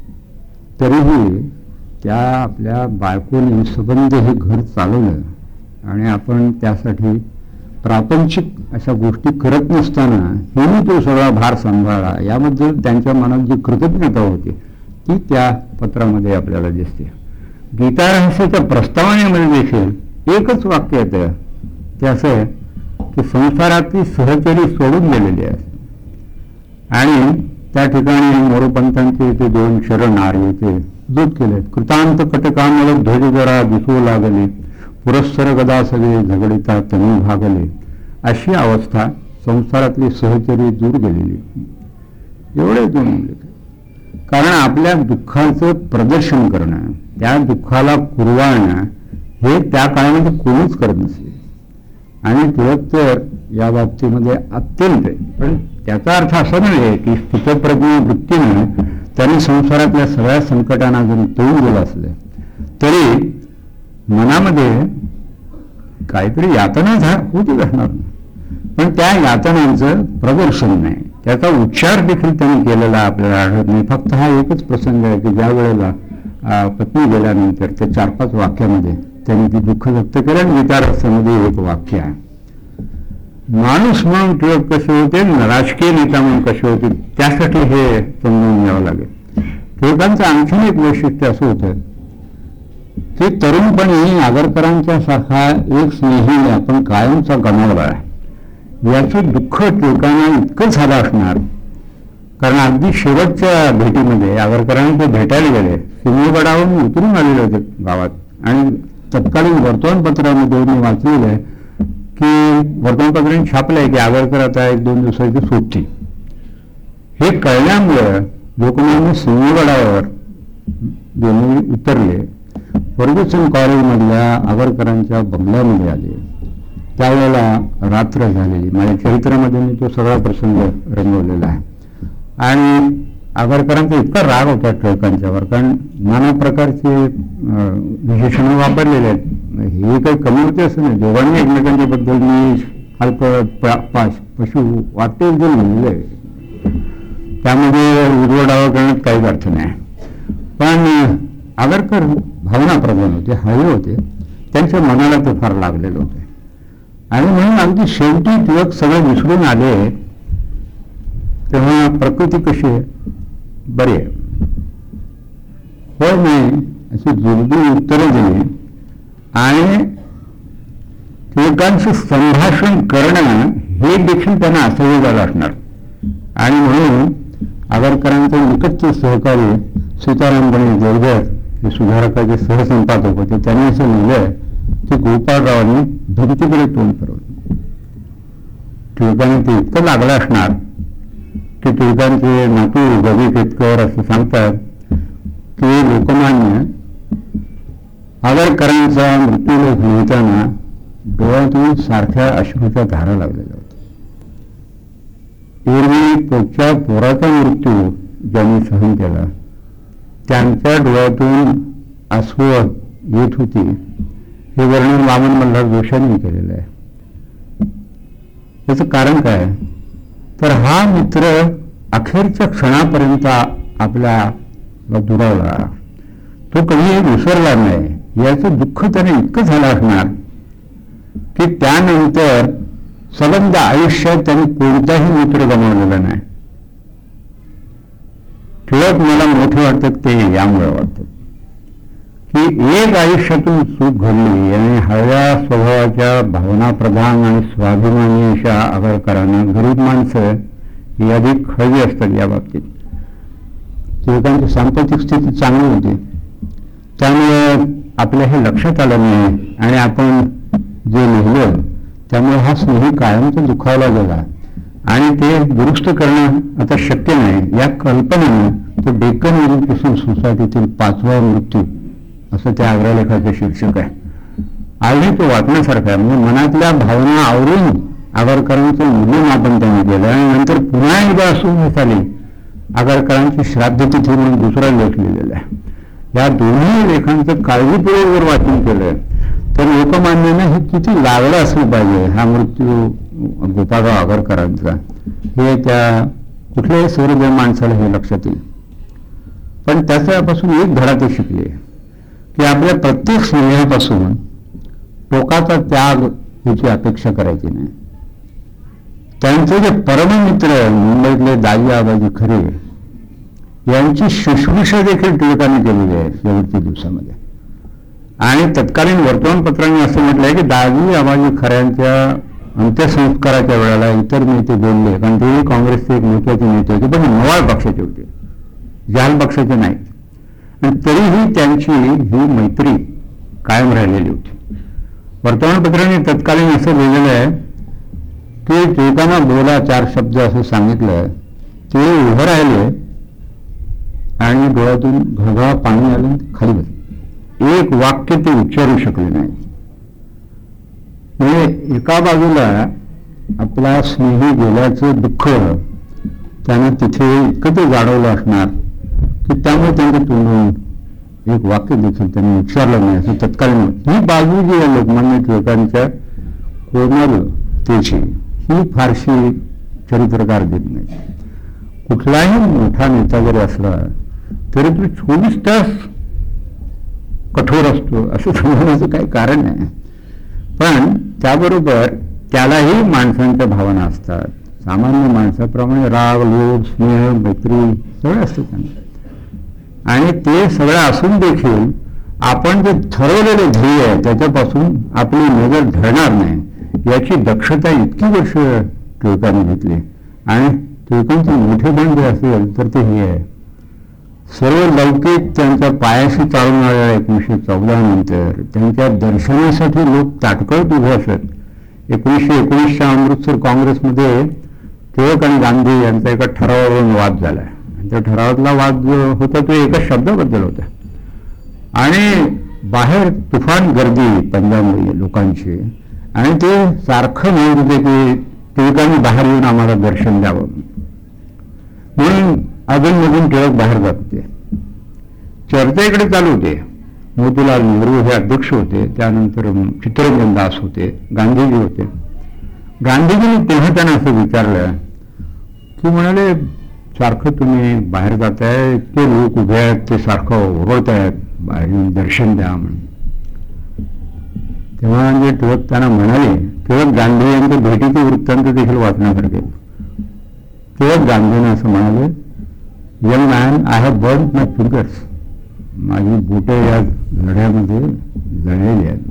तरीही त्या आपल्या बायकोने संबंध हे घर चालवलं, आणि आपण त्यासाठी प्रापंचिक अशा गोष्टी करत नसताना हेही तो सगळा भार सांभाळला. याबद्दल त्यांच्या मनात जी कृतज्ञता होती ती त्या पत्रामध्ये आपल्याला दिसते. गीता रहस्याच्या प्रस्तावनेमध्ये देखील एकच वाक्य येतं, ते असं आहे की संसारातली सहचरी सोडून गेलेली आहे. आणि त्या ठिकाणी मोरोपंतांचे ते दोन शरण आर्य ते दूत केले. कृतांत कटकामल ध्वज जरा दिसू लागले, पुरस्सर गदा सगळे झगडिता तनु भागले. अशी अवस्था संसारातली सहचरी दूर गेलेली. एवढे दोन मुले. कारण आपल्या दुःखाचं प्रदर्शन करणं, त्या दुःखाला कुरवाळणं हे त्या काळामध्ये कोणीच करत नसेल, आणि टिळक तर या बाबतीमध्ये अत्यंत. पण त्याचा अर्थ असा नाही की स्थितप्रज्ञ वृत्तीने त्यांनी संसारातल्या सगळ्या संकटांना जरी तोडून गेलं असलं तरी मनामध्ये काहीतरी यातना होती असणार, पण त्या यातनांचं प्रदर्शन नाही, त्याचा उच्चार देखील त्यांनी केलेला आपल्याला आढळत नाही. फक्त हा एकच प्रसंग आहे की ज्या वेळेला पत्नी गेल्यानंतर त्या चार पाच वाक्यामध्ये त्यांनी ती दुःख व्यक्त केलं. आणि गीता रहस्यामध्ये एक वाक्य आहे, माणूस म्हणून टिळक कसे होते, राजकीय नेता म्हणून कसे होते, त्यासाठी हे समजून घ्यावं लागेल. टिळकांचं आणखीन एक वैशिष्ट्य असं होतं की तरुणपणी आगरकरांच्या सारखा एक स्नेही आपण कायमचा गमावला आहे. याचं दुःख टिळकांना इतकं झालं असणार, कारण अगदी शेवटच्या भेटीमध्ये आगरकरांना ते भेटायला गेले, सिंहगडावरून उतरून आलेले होते गावात, आणि तत्कालीन वर्तमानपत्रामध्ये मी वाचलेलं आहे की वर्तमानपत्राने छापलंय की आगरकर आता एक दोन दिवसाची सुट्टी. हे कळल्यामुळं लोकमान्य सिंहगडावर दोन्ही उतरले, फर्ग्युसन कॉलेजमधल्या आगरकरांच्या बंगल्यामध्ये आले. त्यावेळेला रात्र झालेली. माझ्या चरित्रामध्ये मी तो सगळा प्रसंग रंगवलेला आहे. आणि आगरकरांचा इतका राग होता टिळकांच्यावर, कारण नाना प्रकारचे विशेषण वापरलेले आहेत. हे काही कमी होते असं नाही, दोघांनी एकमेकांच्या बद्दल मी अल्प पशु वाटते जे लिहिले, त्यामध्ये उजवडावा करण्यात काहीच अर्थ नाही. पण आगरकर भावनाप्रधान होते, हळे होते, त्यांच्या मनाला ते फार लागलेलं होते. आणि म्हणून अगदी शेवटी टिळक सगळं विसरून आले तेव्हा प्रकृती कशी आहे, बरी आहे, होय नाही अशी जोरदी उत्तरं दिली. आणि टिळकांशी संभाषण करणं हे देखील त्यांना असह्य झालं असणार. आणि म्हणून आगरकरांचे निकटचे सहकारी सीतारामबणे देवधर हे सुधारकाचे सहसंपादक होते, त्यांनी असं लिहिलंय की गोपाळरावांनी भिंतीकडे तोंड फिरवलं. टिळकांना ते इतकं लागलं असणार की टिळकांचे नातू रवी केतकर असं सांगतात की लोकमान्य आगरकरांचा मृत्यूलेख लिहिताना डोळ्यातून सारख्या अश्रूच्या धारा लागलेल्या होत्या. एरवी पोटच्या पोराचा मृत्यू ज्यांनी सहन केला त्यांच्या डोळ्यातून अश्रू येत होती, हे वर्णन वामन मल्हार जोशांनी केलेलं आहे. याचं कारण काय, तर हा मित्र अखेरच्या क्षणापर्यंत आपल्याला दुरावला, तो कधी विसरला नाही. याचं दुःख त्याने इतकं झालं असणार की त्यानंतर संबंध आयुष्यात त्यांनी कोणताही मित्र गमावलेला नाही. टिळक मला मोठे वाटतात ते यामुळे वाटतात की एक आयुष्यातून चूक घडली आणि हळव्या स्वभावाच्या भावनाप्रधान आणि स्वाभिमानी अशा आगरकरांना गरीब माणसं ही अधिक खळवी असतात या बाबतीत. टिळकांची सांस्कृतिक स्थिती चांगली होती, त्यामुळे आपल्या हे लक्षात आलं नाही आणि आपण जे लिहिलं त्यामुळे हा स्नेही कायमचा दुखावला गेला आणि ते दुरुस्त करणं आता शक्य नाही या कल्पनेनं तो डेक्कन एज्युकेशन सोसायटीतील पाचवा मृत्यू असं त्या आग्रलेखाचं शीर्षक आहे. आजही तो वाचण्यासारखा आहे. म्हणजे मनातल्या भावना आवरून आगरकरांचं मूल्यमापन त्यांनी केलं आणि नंतर पुन्हा एकदा असून झाली आगरकरांची श्राद्धतिथी म्हणून दुसरा लेख लिहिलेला आहे. या दोन्ही लेखांचं काळजीपूर्वक जर वाचन केलं तर लोकमान्यानं हे किती लागलं असलं पाहिजे हा मृत्यू गोपाळराव आगरकरांचा, हे त्या कुठल्याही सहृदय माणसाला हे लक्षात येईल. पण त्याच्यापासून एक धडा ते शिकले की आपल्या प्रत्येक स्नेहापासून टोकाचा त्याग याची अपेक्षा करायची नाही. त्यांचे जे परममित्र मुंबईतले दाजी आबाजी खरे यांची शुश्रूषा देखील टिळकांनी केलेली आहे शेवटच्या दिवसामध्ये. आणि तत्कालीन वर्तमानपत्रांनी असं म्हटलंय की दाजी आबाजी खऱ्यांच्या अंत्यसंस्काराच्या वेळेला इतर नेते बोलले, कारण तेही काँग्रेसचे एक महत्वाचे नेते होते पण मवाळ पक्षाचे होते, जाल पक्षाचे नाहीत, आणि तरीही त्यांची ही मैत्री कायम राहिलेली होती. वर्तमानपत्रांनी तत्कालीन असं लिहिलेलं आहे की टिळकांना बोला चार शब्द असं सांगितलं, ते उभं राहिले आणि डोळ्यातून घळघळा पाणी आलं, खाली बसले, एक वाक्य ते उच्चारू शकले नाही. म्हणजे एका बाजूला आपला स्नेही गेल्याचं दुःख त्यानं तिथे इतकं ते जाणवलं असणार की त्यामुळे त्यांच्या तोंडून एक वाक्य देखील त्यांनी उच्चारलं नाही असं तत्कालीन. ही बाजू जी आहे लोकमान्य टिळकांच्या कोमलतेची ही फारशी चरित्रकार देत नाही. कुठलाही मोठा नेता जरी असला तरी तो चोवीस तास कठोर असतो असं समजण्याचं काही कारण नाही. पण त्याबरोबर त्यालाही माणसांच्या भावना असतात, सामान्य माणसाप्रमाणे राग, लोभ, स्नेह, मैत्री सगळं असतं त्यांना. आणि ते सगळं असून देखील आपण जे ठरवलेले ध्येय आहे त्याच्यापासून आपली नजर ढळणार नाही याची दक्षता इतकी वर्ष टिळकांनी घेतली. आणि टिळकांचे मोठेपण जे असेल तर ते हे आहे, सर्व लौकिक त्यांच्या पायाशी चालून आलेल्या एकोणीसशे चौदा नंतर त्यांच्या दर्शनासाठी लोक ताटकळत उभे असत. एकोणीसशे एकोणीसच्या अमृतसर काँग्रेसमध्ये टिळक आणि गांधी यांचा एका ठरावावरून वाद झाला. त्या ठरावातला वाद जो होता तो एका शब्दाबद्दल होता आणि बाहेर तुफान गर्दी पंजाबमध्ये लोकांची, आणि ते सारखं म्हणत होते की टिळकांनी बाहेर येऊन आम्हाला दर्शन द्यावं. म्हणून अधूनमधून टिळक बाहेर जात होते. चर्चा इकडे चालू होते. मोतीलाल नेहरू हे अध्यक्ष होते, त्यानंतर चित्तरंजन दास होते, गांधीजी होते. गांधीजींनी तेव्हा त्यांना असं विचारलं की म्हणाले सारखं तुम्ही बाहेर जाताय, इतके लोक उभे आहेत, ते सारखं ओरडत आहेत, बाहेर दर्शन द्या म्हणून. तेव्हा म्हणजे टिळक त्यांना म्हणाले, टिळक गांधी यांच्या भेटीचे वृत्तांत देखील वाचण्यासारखे. टिळक गांधींना असं म्हणाले, young man, I have burn my fingers, माझी बोटे या लढ्यामध्ये जळलेली आहेत.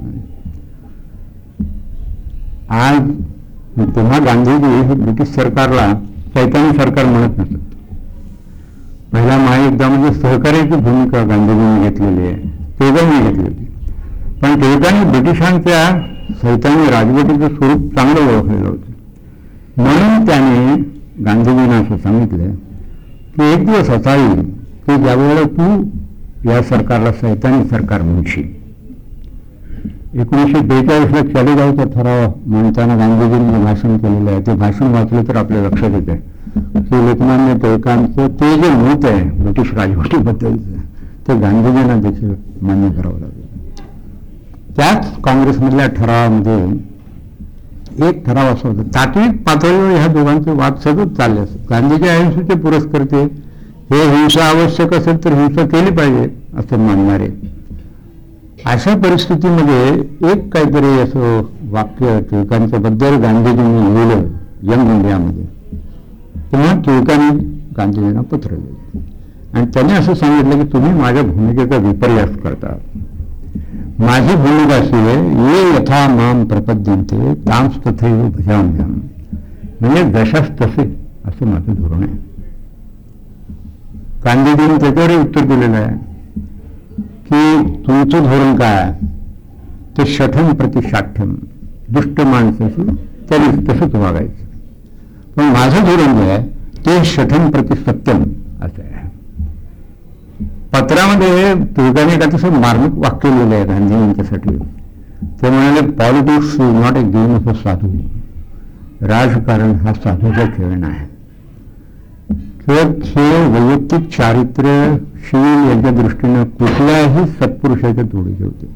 आज तेव्हा गांधीजी हे ब्रिटिश सरकारला चैतन्य सरकार म्हणत नसत. पहिल्या महायुद्धामध्ये सहकार्याची भूमिका गांधीजींनी घेतलेली आहे, टिळकांनी घेतली होती. पण टिळकांनी ब्रिटिशांच्या सैतानी राजवटीचं स्वरूप चांगलं ओळखलेलं होतं. म्हणून त्याने गांधीजींना असं सांगितलं की एक दिवस असा येईल की ज्यावेळेला तू या सरकारला सैतानी सरकार म्हणशील. एकोणीसशे बेचाळीसला चाळीसगावचा ठराव म्हणताना गांधीजींनी भाषण केलेलं आहे. ते भाषण वाचलं तर आपल्या लक्षात येते की लोकमान्य टिळकांचं ते जे मत आहे ब्रिटिश राजवटीबद्दलचं ते गांधीजींना देखील मान्य करावं लागलं. त्याच काँग्रेसमधल्या ठरावामध्ये एक ठराव असा होता, तात्विक पातळीवर ह्या दोघांचे वाद सतत चालले असत. गांधीजी अहिंसेचे पुरस्कर्ते, हे हिंसा आवश्यक असेल तर हिंसा केली पाहिजे असं मानणारे. अशा परिस्थितीमध्ये एक काहीतरी असं वाक्य टिळकांच्या बद्दल गांधीजींनी लिहिलं यंग इंडियामध्ये. तेव्हा टिळकांनी गांधीजींना पत्र लिहिलं आणि त्यांनी असं सांगितलं की तुम्ही माझ्या भूमिकेचा विपर्यास करता. माझी भूमिका अशी आहे, ये यथा माम प्रपद्यन्ते तांस तथैव भजाम्यहम्. म्हणजे जशास तसे असं माझं धोरण आहे. गांधीजींनी त्याच्यावरही उत्तर दिलेलं आहे की तुमचं धोरण काय, ते शठम प्रति शाठ्यम, दुष्ट माणसाशी त्याने तसंच वागायचं. पण माझं धोरण जे आहे ते शठम प्रति सत्यम असं आहे. पत्रामध्ये टिळकांनी एका तसं मार्मिक वाक्य लिहिलं आहे गांधी यांच्यासाठी. ते म्हणाले, politics is not a game of a sadhu. राजकारण हा साधूचा खेळ नाही. खेळ खेळ वैयक्तिक चारित्र्यशील याच्या दृष्टीनं कुठल्याही सत्पुरुषाच्या तोडीचे होते.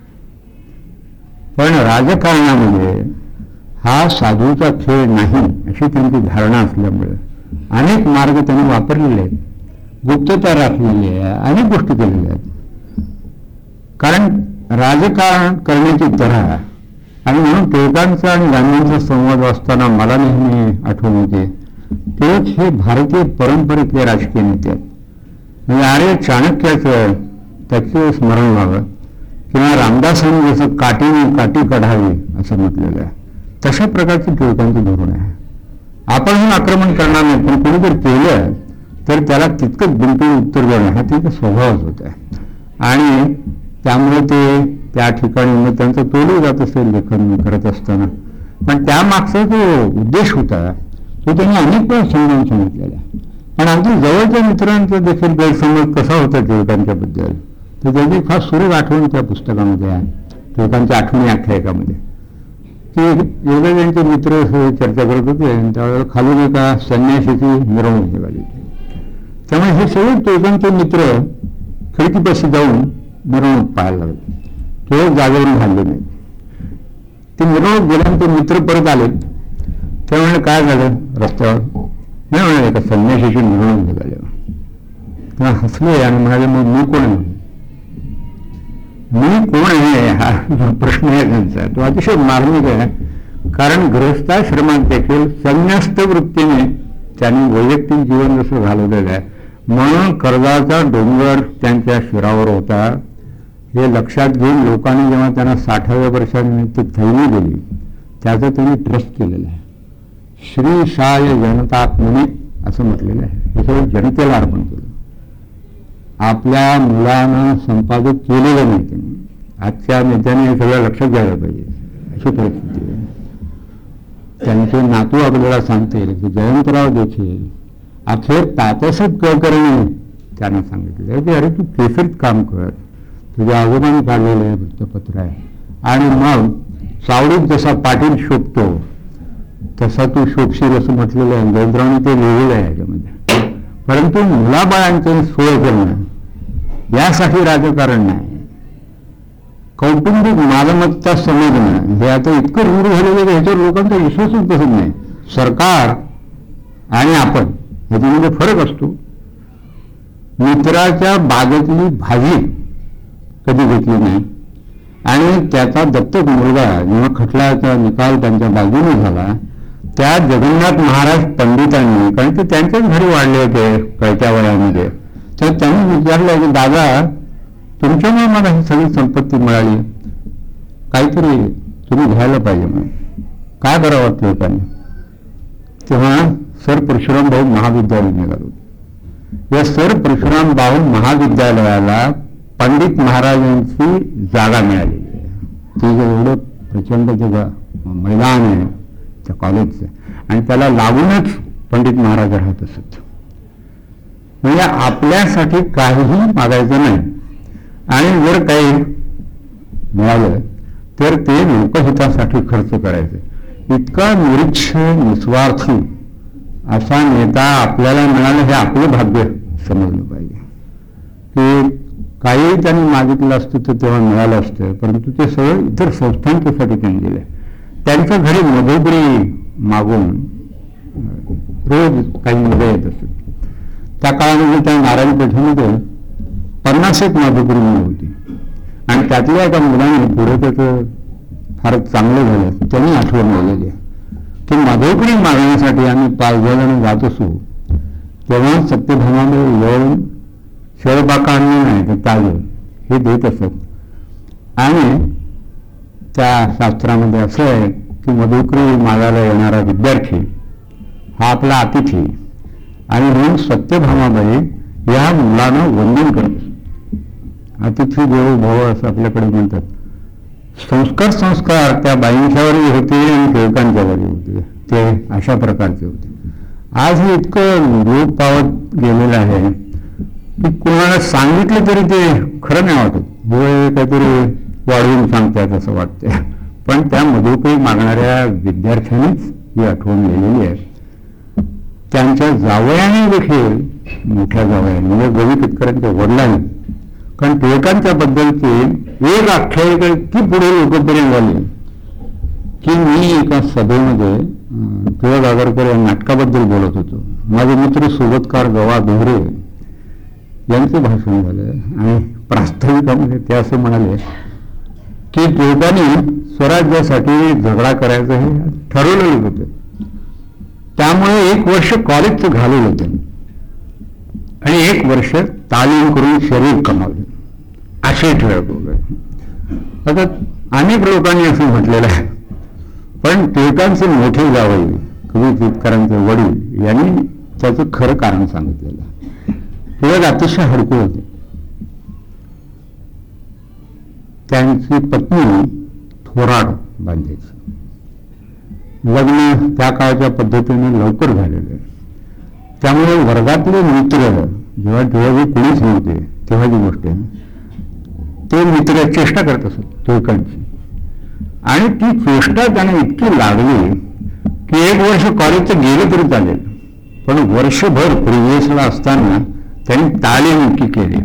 पण राजकारणामध्ये हा साधूचा खेळ नाही अशी त्यांची धारणा असल्यामुळे अनेक मार्ग त्यांनी वापरलेले आहेत, गुप्तता राखलेली आहे, अनेक गोष्टी केलेल्या आहेत. कारण राजकारण करण्याची तऱ्हा, आणि म्हणून टिळकांचा आणि गांधींचा संवाद वाचताना मला नेहमी आठवण येते, टिळक हे भारतीय परंपरेतले राजकीय नेते आहेत. म्हणजे आर्य चाणक्याचं त्याचे स्मरण व्हावं, किंवा रामदासांनी जसं काठीने काठी काढावी असं म्हटलेलं आहे, तशा प्रकारचं टिळकांचं धोरण आहे. आपण हे आक्रमण करणार नाही, पण कोणी जर केलं तर त्याला तितकंच बिलकुल उत्तर देणं हा त्यांचा स्वभावच होत आहे. आणि त्यामुळे ते त्या ठिकाणी मग त्यांचं तोडलं जात असेल लेखन करत असताना. पण त्यामागचा जो उद्देश होता तो त्यांनी अनेक वेळा समजावून सांगितलेला. पण अगदी जवळच्या मित्रांचा देखील गैरसमज कसा होता टिळकांच्याबद्दल, तर त्याची खास सुरेख आठवण त्या पुस्तकामध्ये आहे, टिळकांच्या आठवणी आख्यायिकामध्ये, की एवढे त्यांचे मित्र चर्चा करत होते आणि त्यावेळेला खालून एका संन्याशीची मिरवणूक निघाली होती. त्यामुळे हे सगळे टिळकांचे मित्र खिडकीपाशी जाऊन मिरवणूक पाहायला लागले. केवळ जागेवरून हल्ले नाही. ते मिरवणूक गेल्यानंतर मित्र परत आले. त्यामुळे काय झालं रस्त्यावर, नाही म्हणाले एका संन्याशीची मिरवणूक निघाली. तेव्हा हसले आणि म्हणाले, मग मी कोण आहे? मी कोण आहे हा प्रश्न आहे त्यांचा. तो अतिशय मार्मिक आहे. कारण गृहस्थाश्रमात देखील संन्यस्त वृत्तीने त्यांनी वैयक्तिक जीवन जसं घालवलेलं आहे, म्हणून कर्जाचा डोंगर त्यांच्या शिरावर होता हे लक्षात घेऊन लोकांनी जेव्हा त्यांना साठाव्या वर्षानिमित्त थैली दिली त्याचं त्यांनी ट्रस्ट केलेलं आहे. श्री साय जनतात्मने असं म्हटलेलं आहे. हे सगळं जनतेला अर्पण केलं. आपल्या मुलांना संपादक केलेलं नाही त्यांनी. आजच्या नेत्याने हे सगळं लक्षात घ्यायला पाहिजे, अशी परिस्थिती आहे. त्यांचे नातू आपल्याला सांगतील की जयंतराव देखील अखेर तात्यासाहेब कुलकर्णी त्यांना सांगितलं की अरे तू केसरीत काम कर, तुझ्या आजोबांनी काढलेलं आहे वृत्तपत्र आहे, आणि मग सावळीत जसा पाटील शोभतो तसा तू शोभशील असं म्हटलेलं आहे. जयंतरावने ते लिहिलेलं आहे याच्यामध्ये. परंतु मुलाबाळांची सोय करणं यासाठी राजकारण नाही, कौटुंबिक मालमत्ता समजणं हे आता इतकं रूढ झालेलं आहे की ह्याच्यावर लोकांचा विश्वासच बसत नाही. सरकार आणि आपण ह्याच्यामध्ये फरक असतो. मित्राच्या बागेतली भाजी कधी घेतली नाही, आणि त्याचा दत्तक मुलगा जेव्हा खटल्याचा निकाल त्यांच्या बाजूने झाला त्या जगन्नाथ महाराज पंडितांनी, कारण ते त्यांच्याच घरी वाढले होते कळत्या वयामध्ये, तर त्यांनी विचारलं की दादा तुमच्यामुळे मला ही सगळी संपत्ती मिळाली, काहीतरी तुम्ही घ्यायला पाहिजे म्हणून काय करावं वाटतं लोकांनी. तेव्हा सर परशुराम भाऊ महाविद्यालय निघालो. या सर परशुराम भाऊ महाविद्यालयाला पंडित महाराजांची जागा मिळालेली आहे. ती एवढं प्रचंड जे मैदान आहे त्या कॉलेजचं, आणि त्याला लागूनच पंडित महाराज राहत असत. म्हणजे आपल्यासाठी काहीही मागायचं नाही, आणि जर काही मिळालं तर ते लोकहितासाठी खर्च करायचे. इतका निरीक्ष निस्वार्थी असा नेता आपल्याला मिळाला हे आपलं भाग्य समजलं पाहिजे. की काही त्यांनी मागितलं असतं तर तेव्हा मिळालं असतं, परंतु ते सगळं इतर संस्थांच्यासाठी त्यांनी दिलं. त्यांच्या घरी मधुबरी मागून रोज काही मुलं येत असत. त्या काळामध्ये त्या नारायण पेठेमध्ये पन्नास एक मधुबरी मुलं होती, आणि त्यातल्या एका मुलाने पुढे त्याचं फारच चांगलं झालं. त्यांनी आठवण दिलेली की मधुबरी मागण्यासाठी आम्ही पाच जण जात असू तेव्हा सत्यभामामध्ये येऊन शेळबाका आणलं नाही तर ताजं हे देत असत. आणि त्या शास्त्रामध्ये असं आहे की मधुकरी मागायला येणारा विद्यार्थी हा आपला अतिथी, आणि म्हणून सत्यभामाबाई या मुलांना वंदन करते. अतिथी देवो भव असं आपल्याकडे म्हणतात. संस्कार संस्कार त्या बाईंच्यावरही होते आणि टिळकांच्यावरही होते, ते अशा प्रकारचे होते. आज हे इतकं लोप पावत गेलेलं आहे की कोणाला सांगितलं तरी ते खरं नाही वाटत, हे काहीतरी वाढवून सांगतात असं वाटतंय. पण त्या मधुकरी मागणाऱ्या विद्यार्थ्यांनीच ही आठवण लिहिलेली आहे. त्यांच्या जावयाने देखील, मोठ्या जावयाने म्हणजे गवी केतकरांच्या वडिलांनी, कारण टिळकांच्या बद्दलची एक आख्यायिका इतकी पुढे लोकप्रिय झाली की मी एका सभेमध्ये टिळक आगरकर या नाटकाबद्दल बोलत होतो. माझे मित्र सोबतकार गवा डोंगरे यांचं भाषण झालं आणि प्रास्ताविकामध्ये ते असं म्हणाले की टिळकांनी स्वराज्यासाठी झगडा करायचं हे ठरवलेलं होतं, त्यामुळे एक वर्ष कॉलेजचं घालवलं त्यांनी आणि एक वर्ष तालीम करून शरीर कमावले, असे टिळक वगैरे. आता अनेक लोकांनी असं म्हटलेलं आहे, पण टिळकांचे मोठे जावई कवी केतकरांचे वडील यांनी त्याचं खरं कारण सांगितलेलं आहे. टिळक अतिशय हडकू होते. त्यांची पत्नी थोराड बांधायची. लग्न त्या काळच्या पद्धतीने लवकर झालेलं, त्यामुळे वर्गातले मित्र जेव्हा टिळक कोणीच नव्हते तेव्हाची गोष्ट आहे, ते मित्र चेष्टा करत असत टिळकांची, आणि ती चेष्टा त्यांना इतकी लागली की एक वर्ष कॉलेजचं गेलं तरी चालेल, पण वर्षभर प्रिव्हियसला असताना त्यांनी तालीम इतकी केली.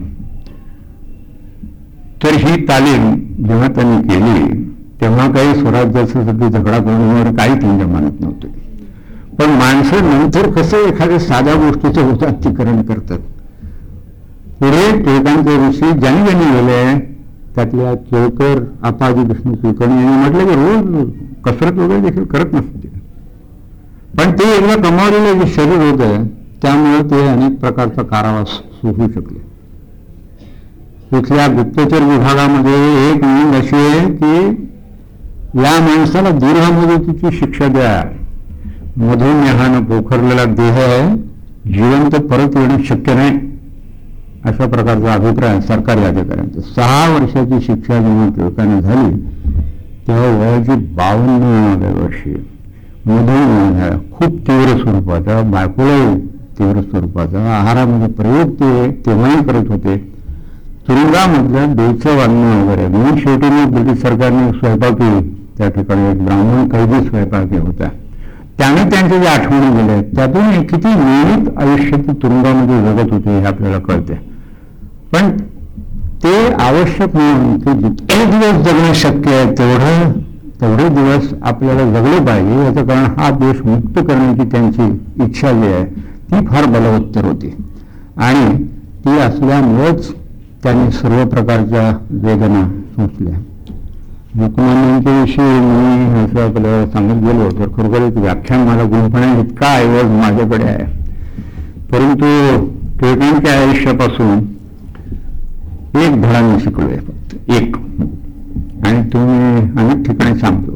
तर ही तालीम जेव्हा त्यांनी केली तेव्हा काही स्वराज्यासाठी झगडा करणं काही त्यांच्या मनात नव्हते. पण माणसं नंतर कसं एखाद्या साध्या गोष्टीचं उदात्तीकरण करतात. पुढे टिळकांच्या विषयी ज्यांनी ज्यांनी लिहिलंय त्यातल्या केळकर आप्पाजी विष्णू कुलकर्णी यांनी म्हटलं की रोज कसरत वगैरे देखील करत नसते, पण ते एकदा कमावलेलं जे शरीर होतं त्यामुळे ते अनेक प्रकारचा कारावास सोसू शकले. तिथल्या गुप्तचर विभागामध्ये एक नोंद अशी आहे की या माणसाला दीर्घ मुदतीची शिक्षा द्या, मधुमेहानं पोखरलेला देह आहे, जिवंत परत येणं शक्य नाही, अशा प्रकारचा अभिप्राय सरकारी अधिकाऱ्यांचा. सहा वर्षाची शिक्षा जेव्हा टिळकांना झाली तेव्हा वयाची बावन्न वर्षी मधुमेह झाला, खूप तीव्र स्वरूपाचा, बायकोला तीव्र स्वरूपाचा, आहारामध्ये प्रयोग ते तेव्हाही करत होते. तुरुंगामधलं बेचव अन्न वगैरे म्हणून शेवटी मग ब्रिटिश सरकारने स्वयंपाकी त्या ठिकाणी एक ब्राह्मण कैदी स्वयंपाकी होता, त्याने त्यांच्या ज्या आठवणी गेल्या त्यातून किती नियमित आयुष्य ते तुरुंगामध्ये जगत होते हे आपल्याला कळते. पण ते आवश्यक म्हणून ते जितके दिवस जगणं शक्य आहे तेवढं तेवढे दिवस आपल्याला जगले पाहिजे, याचं कारण हा देश मुक्त करण्याची त्यांची इच्छा जी आहे ती फार बलवत्तर होती, आणि ती असल्यामुळेच त्यांनी सर्व प्रकारच्या वेदना सोसल्या. लोकमान्यांच्या विषयी मी असं आपल्याला सांगत गेलो तर खरोखर एक व्याख्यान मला गुणपणा इतका ऐवज माझ्याकडे आहे, परंतु टिळकांच्या आयुष्यापासून एक धडा मी शिकलोय, फक्त एक, आणि तो मी अनेक ठिकाणी सांगतो.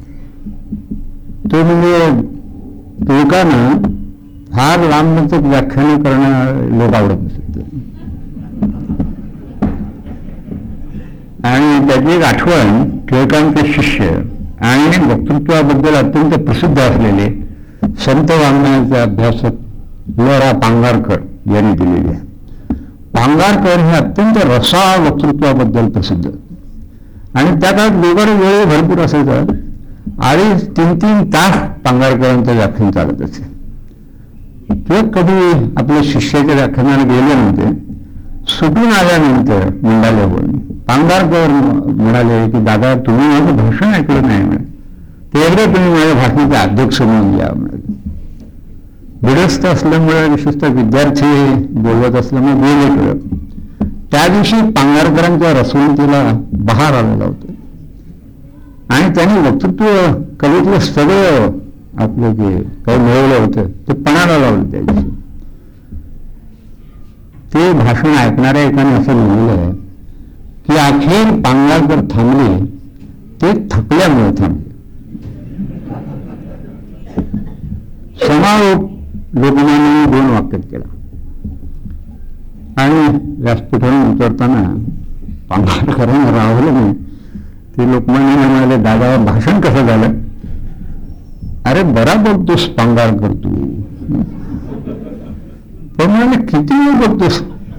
तो म्हणजे टिळकांना फार लांबच व्याख्यान करणं लोक आवडत नसत, आणि त्याची एक आठवण टिळकांचे शिष्य आणि वक्तृत्वाबद्दल अत्यंत प्रसिद्ध असलेले संत वाङ्मयाचे अभ्यासक ल रा पांगारकर यांनी दिलेली आहे. पांगारकर हे अत्यंत रसाळ वक्तृत्वाबद्दल प्रसिद्ध, आणि त्या काळात वेगळे वेळ भरपूर असायचा, अडीच तीन तीन तास पांगारकरांचं व्याख्यान चालत असे. किंवा कधी आपल्या शिष्याच्या व्याख्यानाला गेले नव्हते, सुटून आल्यानंतर मंडाल्यावरून पांगारकर म्हणाले की दादा तुम्ही माझं भाषण ऐकलं नाही म्हणे, ते एकदा तुम्ही माझ्या भाषणाचे अध्यक्ष म्हणून घ्या म्हणाले. बिडस्त असल्यामुळे विशेषतः विद्यार्थी बोलवत असल्यामुळे गेले कळत. त्या दिवशी पांगारकरांच्या रसवंतीला बहार आलेला होता, आणि त्यांनी वक्तृत्व कलेतलं सगळं आपलं जे काही मिळवलं होतं ते पणाला लावलं. त्या दिवशी ते भाषण ऐकणाऱ्या एकाने असं लिहिलं आहे की अखेर पांगारकर थांबले ते थकल्यामुळे थांबले. समारोप लोकमान्यांनी दोन वाक्यात केला आणि व्यासपीठावरून उतरताना पांगारकरांना राहवलं नाही. ते लोकमान्यांना म्हणाले, दादा भाषण कसं झालं? अरे बरा बघतोस पांगारकर तू. पण म्हणाले किती वेळ बघतोस?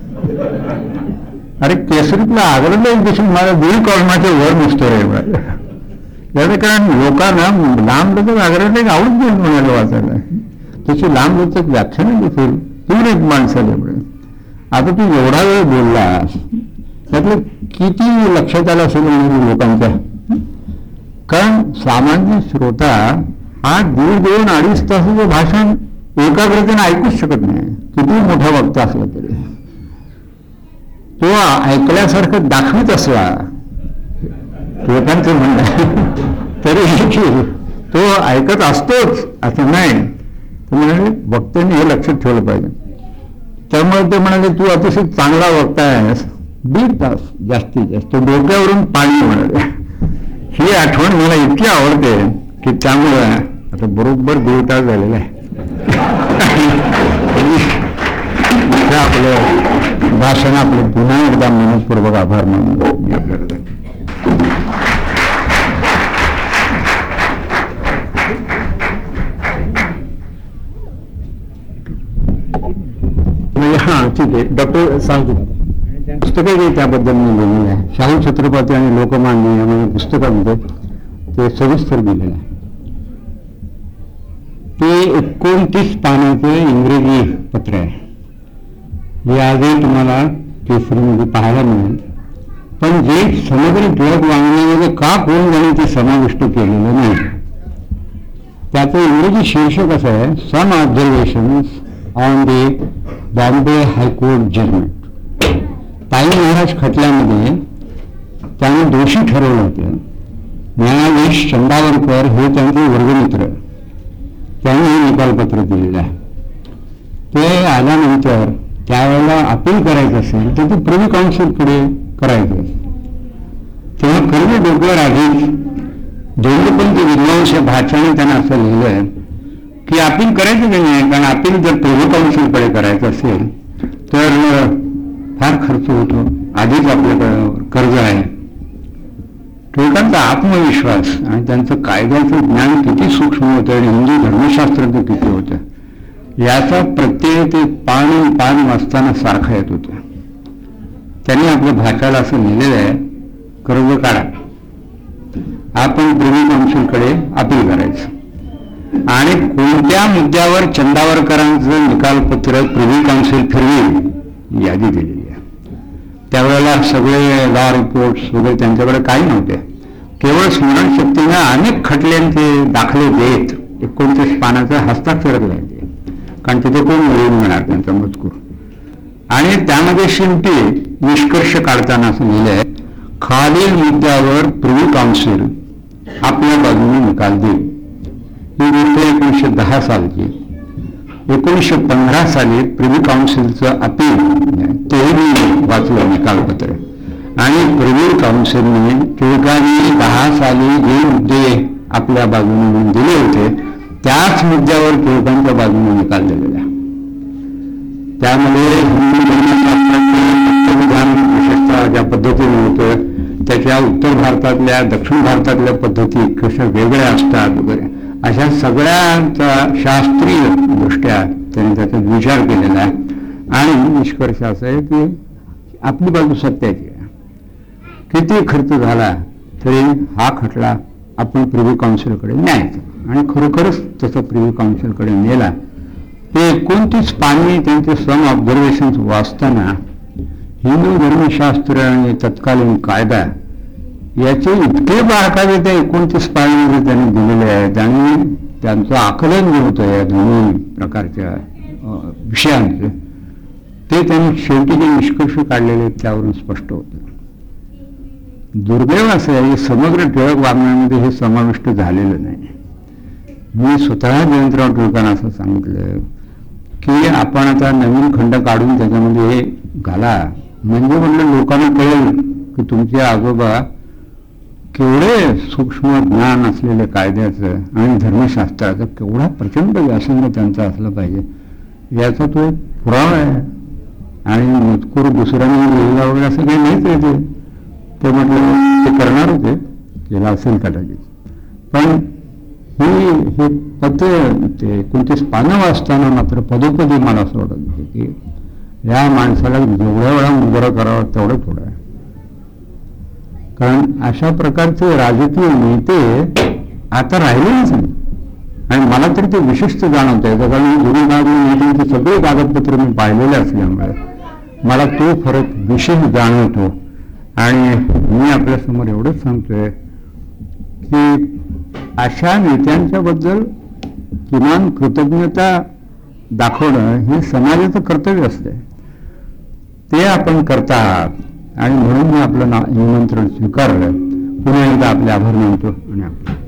अरे केसरीतला आग्रह दिसून माझा दीड कॉर्माच्या वर नसतो रे. याचं कारण लोकांना लांब लचक आग्रह आवडत नाही म्हणाले वाचायला. त्याची लांब लचक व्याख्यानं देखील पूर्ण एक माणसाला मिळेल. आता तू एवढा वेळ बोललास त्यातलं किती लक्षात आलं असेल लोकांच्या? कारण सामान्य श्रोता हा दीड दोन अडीच तासाचं भाषण एकाग्रतेने ऐकूच शकत नाही, किती मोठा वक्ता असला तरी. तो ऐकल्यासारखं दाखवित असला लोकांचं म्हणणं तरी तो ऐकत असतोच असं नाही. तर म्हणाले वक्त्याने हे लक्षात ठेवलं पाहिजे. त्यामुळे ते म्हणाले तू अतिशय चांगला वक्ता आहेस, दीड तास जास्तीत जास्त डोक्यावरून पाणी म्हणाले. ही आठवण मला इतकी आवडते की त्यामुळे आता बरोबर दीड तास झालेला आहे. आपलं भाषण आपलं पुन्हा एकदा मनपूर्वक आभार मानून करत आहे. हा ठीक आहे डॉक्टर सांगतो. पुस्तकही त्याबद्दल मी लिहिलेलं आहे. शाहू छत्रपती आणि लोकमान्य या पुस्तकामध्ये ते सविस्तर दिलेलं आहे. ते एकोणतीस पानाचे इंग्रजी पत्र आहे. हे आजही तुम्हाला केसरीमध्ये पाहायला मिळेल. पण जे समग्र टिळक वाङ्मयामध्ये का कोण झाले ते समाविष्ट केलेलं नाही. त्याचं इंग्रजी शीर्षक असं आहे, some observations on the Bombay high court judgment. Tai Maharaj खटल्यामध्ये त्याने दोषी ठरवलं होतं. न्यायाधीश चंदावरकर हे त्यांचे वर्गमित्र, त्यांनी हे निकालपत्र दिलेलं आहे. ते आल्यानंतर त्यावेळेला अपील करायचं असेल तर ते प्रिव्ही काउन्सिलकडे करायचं. तेव्हा खरं डोक्यावर आधीच दोन्हीपंत विद्वांस भाषाने त्यांना असं लिहिलंय की अपील करायचं नाही, कारण अपील जर प्रिव्ही काउन्सिलकडे करायचं असेल तर फार खर्च होतो, आधीच आपल्याकडं कर्ज आहे. टिळकांचा आत्मविश्वास आणि त्यांचं कायद्याचं ज्ञान किती सूक्ष्म होतं आणि हिंदू धर्मशास्त्राचं किती होतं याचा प्रत्यय ते पान पान वाचताना सारखा येत होतं. त्यांनी आपल्या भाषाला असं लिहिलेलं आहे, कर्ज काढा, आपण प्रिव्ही काउन्सिलकडे अपील करायचं. आणि कोणत्या मुद्द्यावर चंदावरकरांचं निकालपत्र प्रिव्ही काउन्सिल फिरवेल यादी दिलेली आहे. त्यावेळेला सगळे लॉ रिपोर्ट्स वगैरे त्यांच्याकडे काही नव्हते. केवळ स्मरणशक्तीनं अनेक खटल्यांचे दाखले देत एकोणतीस पानाचं हस्ताक्षर लिहायचे, कारण तिथे कोण मिळून मिळणार त्यांचा मजकूर. आणि त्यामध्ये शेवटी निष्कर्ष काढताना असं लिहिलंय, खालील मुद्द्यावर प्रिव्ही काउन्सिल आपल्या बाजूने निकाल देईल. ही गोष्ट एकोणीसशे दहा सालची. एकोणीसशे पंधरा साली प्रिव्ही काउन्सिलचं अपील तेही मी वाचलं निकालपत्र. आणि प्रिव्ही काउन्सिलने टिळकांनी दहा साली जे मुद्दे आपल्या बाजूने दिले होते त्याच मुद्द्यावर टिळकांच्या बाजूने निकाल दिलेला. त्यामध्ये हिंदू धर्मशास्त्राचे विधान विशेषतः ज्या पद्धतीने होतं त्याच्या उत्तर भारतातल्या दक्षिण भारतातल्या पद्धती कशा वेगळ्या असतात वगैरे अशा सगळ्यांचा शास्त्रीय दृष्ट्या त्यांनी त्याचा विचार केलेला आहे. आणि निष्कर्ष असा आहे की आपली बाजू सत्याची आहे. किती खर्च झाला तरी हा खटला आपण प्रिव्ही काउन्सिलकडे न्यायचा. आणि खरोखरच तसं प्रिव्ही काउन्सिलकडे नेला. ते एकोणतीस पानी त्यांचे सम ऑब्झर्वेशन्स वाचताना हिंदू धर्मशास्त्र आणि तत्कालीन कायदा याचे इतके बारकावे त्या एकोणतीस पानांमध्ये त्यांनी दिलेले आहेत. आणि त्यांचं आकलन जे होतं या दोन्ही प्रकारच्या विषयांचे ते त्यांनी शेवटी जे निष्कर्ष काढलेले आहेत त्यावरून स्पष्ट होतं. दुर्दैव असं आहे, समग्र टिळक वाङ्मयामध्ये हे समाविष्ट झालेलं नाही. मी स्वतः जयंतराव टिळकांना असं सांगितलं की आपण आता नवीन खंड काढून त्याच्यामध्ये हे घाला, म्हणजे म्हटलं लोकांना कळेल की तुमचे आजोबा केवढे सूक्ष्म ज्ञान असलेले कायद्याचं आणि धर्मशास्त्राचं केवढा प्रचंड व्यासंग त्यांचा असलं पाहिजे याचा तो एक पुरावा आहे. आणि मजकूर दुसऱ्याने लिहिला वगैरे असं काही नाहीच आहे. ते ते म्हटलं ते करणार होते, केला असेल कदाचित. पण ही हे पत्र ते एकोणतीस पानं वाचताना मात्र पदोपदी मला असं वाटत होतं की या माणसाला जेवढ्या वेळा मुजरा करावं तेवढं थोडं आहे. कारण अशा प्रकारचे राजकीय नेते आता राहिलेच नाही. आणि मला तरी ते विशिष्ट जाणवत आहे, कारण जुनी नेत्यांची सगळे कागदपत्र मी पाहिलेले असल्यामुळे मला तो फरक विशेष जाणवतो. आणि मी आपल्यासमोर एवढंच सांगतोय की अशा नेत्यांच्याबद्दल किमान कृतज्ञता दाखवणं हे समाजाचं कर्तव्य असते. ते आपण करता आहात आणि म्हणून मी आपलं ना निमंत्रण स्वीकारलं. पुन्हा एकदा आपले आभार मानतो आणि आपलं